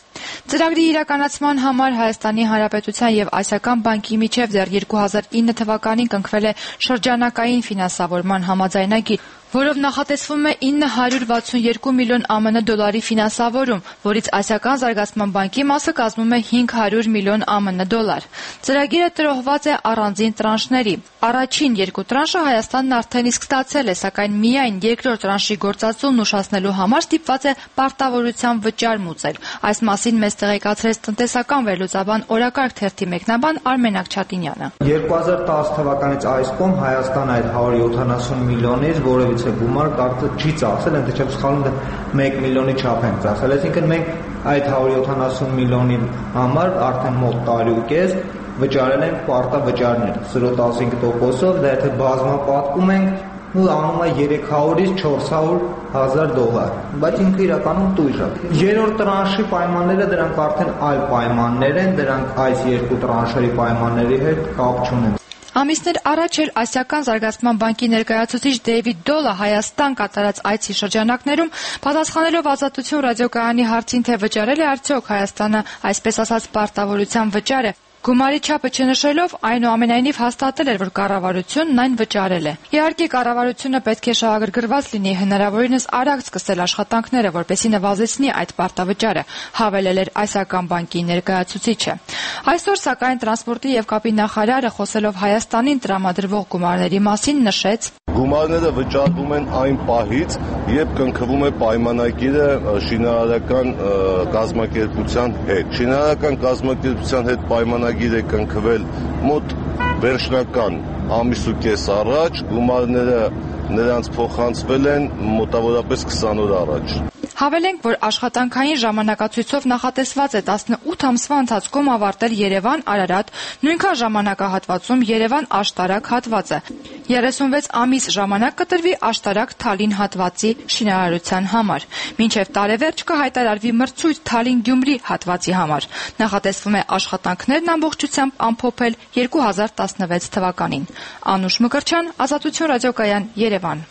Ծրագրի իրականացման համար Հայաստանի Հանրապետության եւ Ասիական բանկի միջև դեռ երկու հազար ինը թվականին կնքվել է շրջանակային ֆինանսավորման համաձայնագիր, որով նախատեսվում է ինը հարյուր վաթսուն երկու միլիոն ԱՄՆ դոլարի ֆինանսավորում, որից Ասիական զարգացման բանկի մասը կազմում է հինգ հարյուր միլիոն ԱՄՆ դոլար։ Ծրագիրը տրոհված է առանձին տրանշների։ Առաջին երկու տրանշը Հայաստանն արդեն իսկ ստացել է, սակայն միայն երկրորդ տրանշի գործածումն ուշացնելու համար ստիպված է պարտավորության վճար մուծել։ Այս մասին մեզ տեղեկացրեց տնտեսական վերլուծաբան Օրակարգ թերթի մեկնաբան Արմեն Աքչատինյանը։ երկու հազար տասը թվականից այս կողմ Հայաստանը այդ հարյուր յոթանասուն միլիոնից որևիցե գումար կարծես չի ծախսել, ընդ չեմ սխալվում մեկ միլիոնի չափ ենք ծախսել, այսինքն մենք այդ հարյուր յոթանասուն միլիոնի համար արդեն մոտ տարի ու կես վճարել ենք պարտավճարներ զրո տասնհինգ տոկոսով, դա եթե բազմապատկում ենք ու անում է երեք հարյուրից չորս հարյուր հազար դոլար, բայց ինքը իրականում տույժ է։ Երրորդ տրանշի պայմանները դրանք արդեն այլ պայմաններ են, դրանք այս երկու տրանշերի պայմանների հետ կապ չունեն։ Ամիսներ առաջ էլ Ասիական զարգացման բանկի ներկայացուցիչ Դեյվիդ Դոլը Հայաստան կատարած այցի շրջանակներում պատասխանելով Ազատություն ռադիոկայանի հարցին, թե վճարել է արդյոք Հայաստանը այսպես ասած պարտավորության վճարը, գումարի չափը չնշելով, այնուամենայնիվ հաստատել էր, որ կառավարությունն այն վճարել է։ Իհարկե, կառավարությունը պետք է շահագրգռված լինի հնարավորինս արագ սկսել աշխատանքները, որպեսզի նվազեցնի այդ պարտավճարը, հավելել էր Ասիական բանկի ներկայացուցիչը։ Այսօր, սակայն, տրանսպորտի եւ կապի նախարարը խոսելով Հայաստանին տրամադրվող գումարների մասին նշեց. Գումարները վճարվում են այն պահից, երբ կնքվում է պայմանագիրը շինարարական կազմակերպության հետ։ Շինարարական կազմակերպության հետ պայմանագիր է կնքվել մոտ վերջնական ամիս ու կես առաջ, գումարները նրանց փոխանցվել են մոտավորապես քսան օր առաջ։ Հավելենք, որ աշխատանքային ժամանակացույցով նախատեսված է տասնութ ամսվա ընթացքում ավարտել Երևան-Արարատ, նույնքան ժամանակահատվածում Երևան-Աշտարակ հատվածը։ երեսունվեց ամիս ժամանակ կտրվի Աշտարակ-Թալին հատվածի շինարարության համար։ Մինչև տարեվերջ կհայտարարվի մրցույթ Թալին-Գյումրի հատվածի համար։ Նախատեսվում է աշխատանքներն ամբողջությամբ ամփոփել երկու հազար տասնվեց թվականին։ Անուշ Մկրտչյան, Ազատություն ռադիոկայան, Երևան։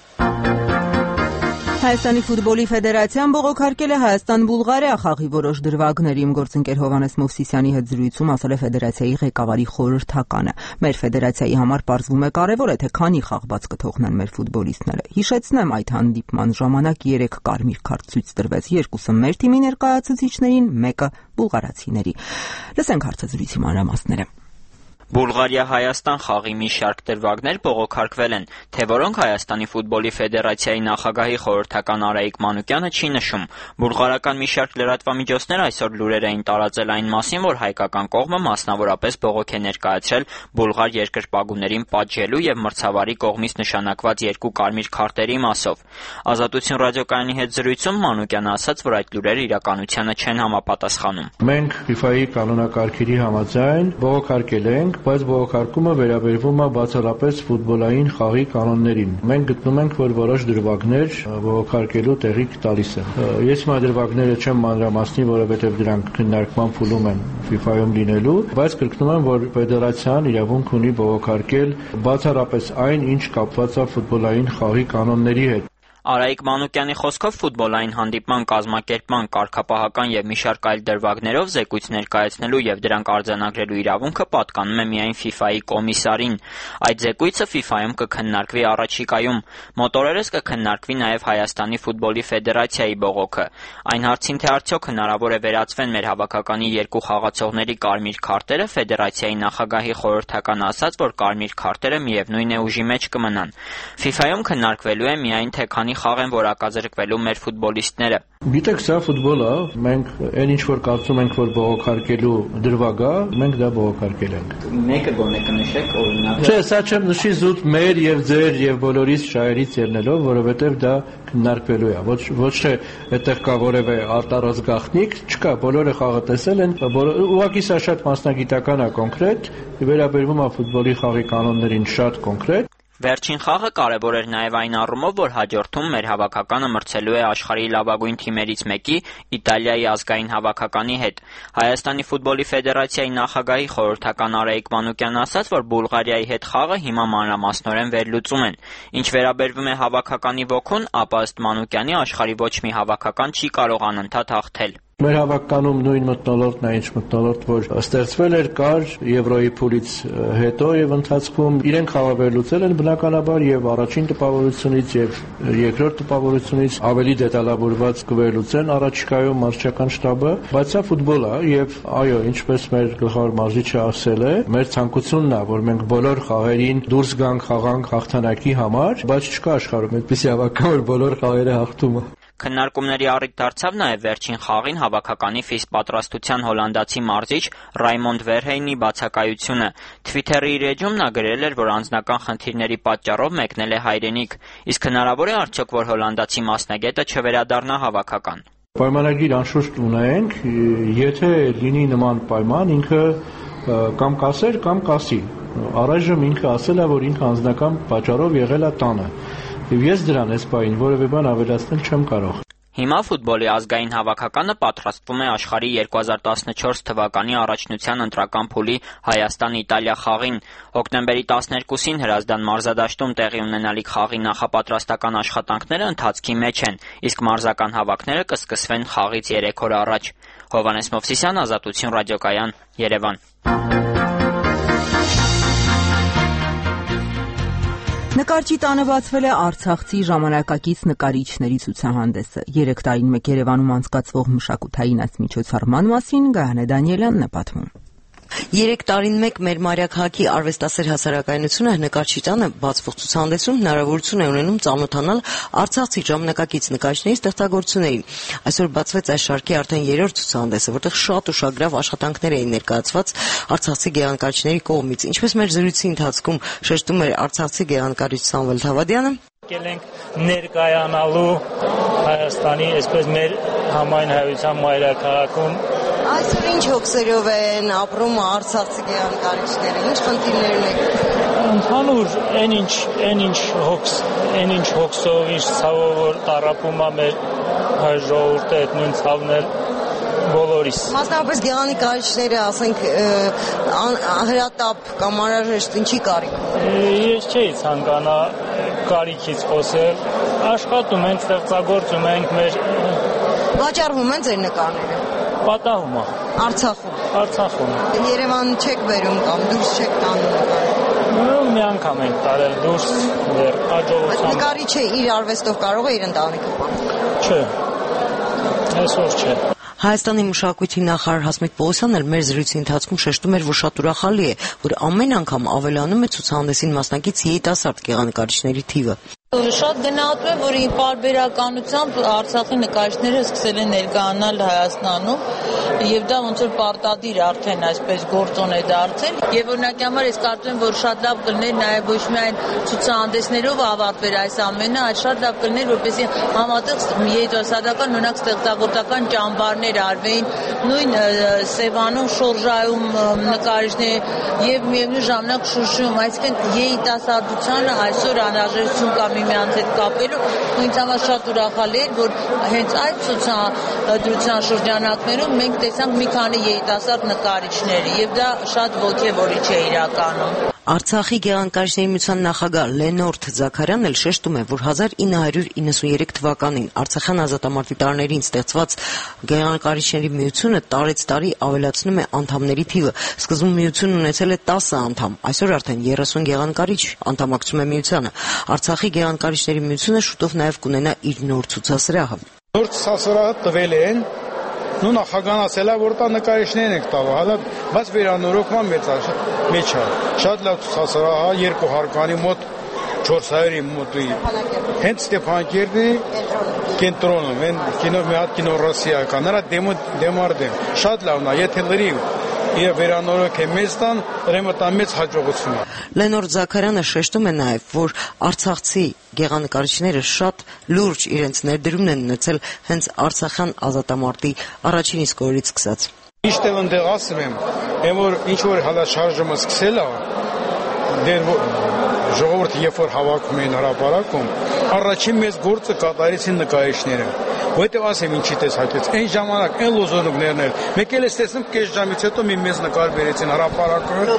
Հայաստանի ֆուտբոլի ֆեդերացիան բողոքարկել է Հայաստան-Բուլղարիա խաղի որոշ դրվագներ։ Իմ գործընկեր Հովհաննես Մովսիսյանի հետ զրույցում ասել է ֆեդերացիայի ղեկավարի խորհրդականը։ Մեր ֆեդերացիայի համար պարզվում է կարևոր է, թե քանի խաղ բաց կթողնեն մեր ֆուտբոլիստները։ Հիշեցնեմ, այդ հանդիպման ժամանակ երեք կարմիր քարտ ցույց տրվեց, երկուսը մեր թիմի ներկայացուցիչներին, մեկը բուլղարացիների։ Լսենք հարցազրույցի մանրամասները։ Բուլղարիա-Հայաստան խաղի մի շարք դրվագներ բողոքարկվել են, թե որոնք Հայաստանի ֆուտբոլի ֆեդերացիայի նախագահի խորհրդական Արայիկ Մանուկյանը չի նշում։ Բուլղարական մի շարք լրատվամիջոցներ այսօր լուրեր էին տարածել այն մասին, որ հայկական կողմը մասնավորապես բողոք է ներկայացրել բուլղար երկրպագուներին պատժելու եւ մրցավարի կողմից նշանակված երկու կարմիր քարտերի մասով։ Ազատություն ռադիոկայանի հետ զրույցում Մանուկյանը ասաց, որ այդ լուրերը իրականությանը չեն համապատասխանում։ Մենք ֆիֆայի կանոնակարգերի համաձայն բողոքարկել ենք, բայց բողոքարկումը վերաբերվում է բացառապես ֆուտբոլային խաղի կանոններին։ Մենք գտնում ենք, որ որոշ դրվագներ բողոքարկելու տեղի տալիս են։ Ես հիմա դրվագները չեմ մանրամասնի, որովհետև դրանք քննարկման փուլում են ֆիֆայում լինելու, բայց կրկնում եմ, որ ֆեդերացիան իրավունք ունի բողոքարկել բացառապես այն, ինչ կապված է ֆուտբոլային խաղի կանոնների հետ։ Արայիկ Մանուկյանի խոսքով ֆուտբոլային հանդիպման կազմակերպման կարգապահական եւ մի շարք այլ դրվագներով զեկույց ներկայացնելու եւ դրանք արձանագրելու իրավունքը պատկանում է միայն ֆիֆայի կոմիսարին։ Այդ զեկույցը ֆիֆայում կքննարկվի առաջիկայում։ Մոտորերս կքննարկվի նաեւ Հայաստանի ֆուտբոլի ֆեդերացիայի բողոքը։ Այն հարցին, թե արդյոք հնարավոր է վերացվեն մեր հավաքականի երկու խաղացողների կարմիր քարտերը, ֆեդերացիայի նախագահի խորհրդականը ասաց, որ կարմիր քարտերը միևնույն է ուժի մեջ կմնան։ ֆիֆայում քննարկվելու է միայն թե քանի խաղ են որակազրկվելու մեր ֆուտբոլիստները։ Գիտեք, սա ֆուտբոլ է, մենք այն ինչ որ կարծում ենք, որ բողոքարկելու դրվագ է, մենք դա բողոքարկել ենք։ Մեկը գոնե կնշեք, օրինակ։ Չէ, սա չեմ նշի զուտ մեր եւ ձեր եւ բոլորիս շահերից ելնելով, որովհետեւ դա քննարկվելու է։ Ոչ ոչ թե այդտեղ կա որևէ արտարոց գաղտնիք, չկա, բոլորը խաղը տեսել են, ուղղակի սա շատ մասնագիտական է, կոնկրետ, վերաբերվում է ֆուտբոլի խաղի կանոններին շատ կոնկրետ։ Վերջին խաղը կարևոր էր նաև այն առումով, որ հաջորդում մեր հավաքականը մրցելու է աշխարհի լավագույն թիմերից մեկի՝ Իտալիայի ազգային հավաքականի հետ։ Հայաստանի ֆուտբոլի ֆեդերացիայի նախագահի խորհրդական Արայիկ Մանուկյանը ասաց, որ Բուլղարիայի հետ խաղը հիմա մանրամասնորեն վերլուծում են։ Ինչ վերաբերվում է հավաքականի ոգուն, ապա ըստ Մանուկյանի աշխարհի ոչ մի հավաքական չի կարող անընդհատ հաղթել։ Մեր հավաքանում նույն մթնոլորտն է, ինչ մթնոլորտ, որ ստեղծվել էր, կար Եվրոյի փուլից հետո եւ ընթացքում իրենք խաղաբերլուծել են բնականաբար եւ առաջին տպավորությունից եւ երկրորդ տպավորությունից ավելի դետալավորված կվերլուծեն առաջիկայում մարզչական շտաբը, բայց սա ֆուտբոլ է եւ այո, ինչպես մեր գլխավոր մարզիչը ասել է, մեր ցանկությունն է, որ մենք բոլոր խաղերին դուրս գանք, խաղանք հաղթանակի համար, բայց չկա աշխարհում այդպիսի հավաք, որ բոլոր խաղերը հաղթում է։ Քննարկումների առիթ դարձավ նաև վերջին խաղին հավաքականի ֆիզպատրաստության հոլանդացի մարզիչ Ռայմոնդ Վերհեյնի բացակայությունը։ Թվիթերի իր էջում նա գրել էր, որ անձնական խնդիրների պատճառով մեկնել է հայրենիք, իսկ հնարավոր է արդյոք, որ հոլանդացի մասնագետը չվերադառնա հավաքական։ Պայմանագիր անշուշտ ունենք, եթե լինի նման պայման, ինքը կամ կասեր, կամ կասի։ Առայժմ ինքը ասել է, որ ինքը անձնական պատճառով եղել է տանը։ Եվ ես դրան այս պահին որևէ բան ավելացնել չեմ կարող։ Հիմա ֆուտբոլի ազգային հավաքականը պատրաստվում է աշխարհի երկու հազար տասնչորս թվականի առաջնության ընտրական փուլի Հայաստան-Իտալիա խաղին։ Հոկտեմբերի տասներկուսին Հրազդան մարզադաշտում տեղի ունենալիք խաղի նախապատրաստական աշխատանքները ընթացքի մեջ են, իսկ մարզական հավաքները կսկսվեն խաղից երեք օր առաջ։ Հովհաննես Մովսիսյան, Ազատություն ռադիոկայան, Երևան։ Նկարչի տանը բացվել է արցախցի ժամանակակից նկարիչների ցուցահանդեսը։ Երեք տարին մեկ Երևանում անցկացվող մշակութային այս միջոցառման մասին Գայանե Դանիելյանն է պատմում։ Երեք տարին մեկ մեր Մարիաքաղաքի արվեստասեր հասարակայնությունը նկարչի տանը բացվող ցուցահանդեսում հնարավորություն է ունենում ծանոթանալ արցախցի ժամանակակից նկարիչների ստեղծագործություններին։ Այսօր բացվեց այս շարքի արդեն երրորդ ցուցահանդեսը, որտեղ շատ ուշագրավ աշխատանքներ էին ներկայացված արցախցի գեղանկարիչների կողմից։ Ինչպես մեր զրույցի ընթացքում շեշտում էր արցախցի գեղանկարիչ Սամվել Թավադյանը, եկել ենք ներկայանալու Հայաստանի, այսպես մեր համայն հայության մայրաքաղաքում։ Այսօր ինչ հոգսերով են ապրում արցախցի գեղանկարիչները, ինչ խնդիրներ ունեք։ Ընդհանուր այն ինչ, այն ինչ հոգս, այն ինչ հոգսով, ինչ ցավով որ տառապում է մեր հայ ժողովուրդը, այդ նույն ցավն էլ բոլորիս։ Մասնավորապես գեղանկարիչները, ասենք, հրատապ կամ անհրաժեշտ ինչի կարիք ունեն։ Ես չէի ցանկանա կարիքից խոսել, աշխատում ենք, ստեղծագործում ենք մեր։ Վաճառվում են ձեր նկարները։ Պատահում է։ Արցախում։ Արցախում։ Երևան չեք բերում կամ դուրս չեք տանում նկարել։ Մի անգամ ենք տարել դուրս, դեռ հաջողությամբ։ Նկարիչը իր արվեստով կարող է իր ընտանիքը պահել։ Չէ։ Այսօր չէ։ Հայաստանի մշակույթի նախարար Հասմիկ Պողոսյանն էլ մեր զրույցի ընթացքում շեշտում էր, որ շատ ուրախալի է, որ ամեն անգամ ավելանում է ցուցահանդեսին մասնակից երիտասարդ գեղանկարիչների թիվը։ Շատ գնահատում եմ, որ պարբերականությամբ Արցախի նկարիչները սկսել են ներկայանալ Հայաստանում եւ դա ոնց որ պարտադիր արդեն այսպես գործոն է դարձել եւ օրինակի համար ես կարծում եմ, որ շատ լավ կլիներ նաեւ ոչ միայն ցուցահանդեսներով ավարտվեր այս ամենը, այլ շատ լավ կլիներ, որպեսզի համատեղ երիտասարդական օրինակ ստեղծագործական ճամբարներ արվեին, նույն Սևանում, Շորժայում նկարիչներ եւ միևնույն ժամանակ Շուշիում, այսինքն երիտասարդությանը այսօր անհրաժեշտություն կա միմյանց հետ կապելու, ու ինձ համար շատ ուրախալի էր, որ հենց այդ ցուցադրության շրջանակներում մենք տեսանք մի քանի երիտասարդ նկարիչներ եւ դա շատ ոգևորիչ է իրականում։ Արցախի գեղանկարիչների միության նախագահ Լենորդ Զաքարյանն էլ շեշտում է, որ հազար ինը հարյուր իննսուններեք թվականին Արցախյան ազատամարտի տարիներին ստեղծված գեղանկարիչների միությունը տարեց տարի ավելացնում է անդամների թիվը։ Սկզբում միությունն ունեցել է տասը անդամ, այսօր արդեն երեսուն գեղանկարիչ անդամակցում է միությանը։ Արցախի գեղանկարիչների միությունը շուտով նաև կունենա իր նոր ցուցասրահը։ Նոր ցուցասրահը տվել են նու նախագահան ասել է, որ տա նկարիչներն եք տալու, հələ բայց վերանորոգման մեծ մեջ է։ Շատ լավ ցուցասրահ է, երկու հարկանի մոտ չորս հարյուրի մոտի։ Հենց Ստեփանակերտի կենտրոնում, են կինո մի հատ կինո Ռոսիա կա, նրա դեմը դեմարդեմ։ Շատ լավն է, եթե լրի եւ վերանորոգ է մեծ տան, ուրեմն դա մեծ հաջողություն է։ Լենորդ Զաքարյանը շեշտում է նաեւ, որ արցախցի գեղանկարիչները շատ լուրջ իրենց ներդրումն են ունեցել հենց Արցախյան ազատամարտի առաջին իսկ օրից սկսած։ Միշտ էլ ընդեղ ասում եմ, որ ինչ որ հալա շարժումը սկսել է, դեր ժողովուրդը երբ որ հավաքում էին հրապարակում, առաջին մեծ գործը կատարեցին նկարիչները։ Որտեղ ասեմ ինչի տեսակից, այն ժամանակ այն լոզունգներն էր։ Մեկ էլ տեսնում կես ժամից հետո մի մեծ նկար բերեցին հրապարակը։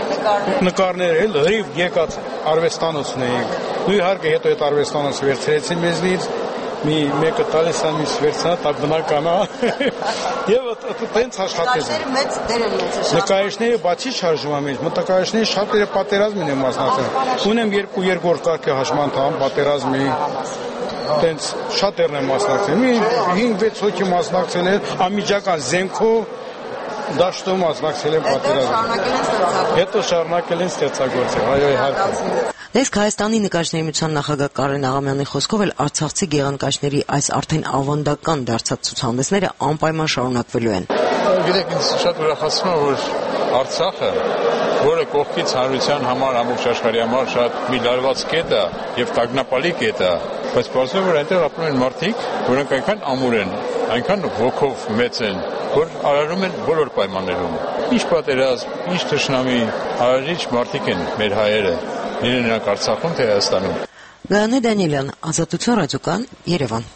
Նկարներ էլ հրիվ եկած արվեստանոցն էինք։ Ու իհարկե հետո այդ արվեստանոցը վերցրեցին մեզնից մի մեկը տալիս է միս վերցնա, դա բնական է։ Եվ այդպես աշխատես։ Մեծ դեր են ունեցել։ Նկարիչները բացի շարժում ամեն, մտակարիչների շատերը պատերազմին են մասնակցել։ Ունեմ երկու երկրորդ կարգի հաշմանդամ պատերազմի։ Տենց շատերն են մասնակցել։ Մի հինգ-վեց հոգի մասնակցել են անմիջական զենքով դաշտում մասնակցել են պատերազմին։ Հետո շարունակել են ստեղծագործել։ Այո, իհարկե։ Իսկ Հայաստանի նկարիչների միության նախագահ Կարեն Աղամյանի խոսքով էլ արցախցի գեղանկարիչների այս արդեն ավանդական դարձած ցուցահանդեսները անպայման շարունակվելու են։ Գիտեք, ինձ շատ ուրախացնում է, որ Արցախը, որը կողքից հանրության համար, ամբողջ աշխարհի համար շատ մի լարված կետ է եւ տագնապալի կետ է, բայց պարզվում է, որ այնտեղ ապրում են մարդիկ, որոնք այնքան ամուր են, այնքան ոգով մեծ են, որ արարում են բոլոր պայմաններում։ Ինչ պատերազմ, ինչ թշնամի, արարիչ մարդիկ են մեր հայերը, իրենք Արցախում թե Հայաստանում։ Գայանե Դանիելյան, Ազատություն ռադիոկան, Երևան։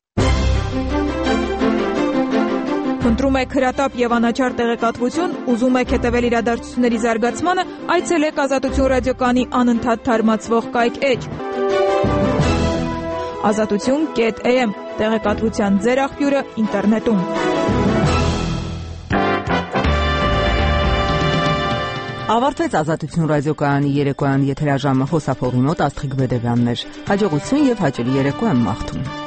Ընտրում եք հրատապ եւ անաչառ տեղեկատվություն, ուզում եք հետևել իրադարձությունների զարգացմանը, այցելեք Ազատություն ռադիոկանի անընդհատ թարմացվող կայք էջ։ ազատություն կետ է էմ տեղեկատվության ձեր աղբյուրը ինտերնետում։ Ավարտվեց Ազատություն ռադիոկայանի երեկոյան եթերաժամը, խոսափողի մոտ Աստղիկ Բեդևյանն էր։ Հաջողություն եւ հաճելի երեկո եմ մաղթում։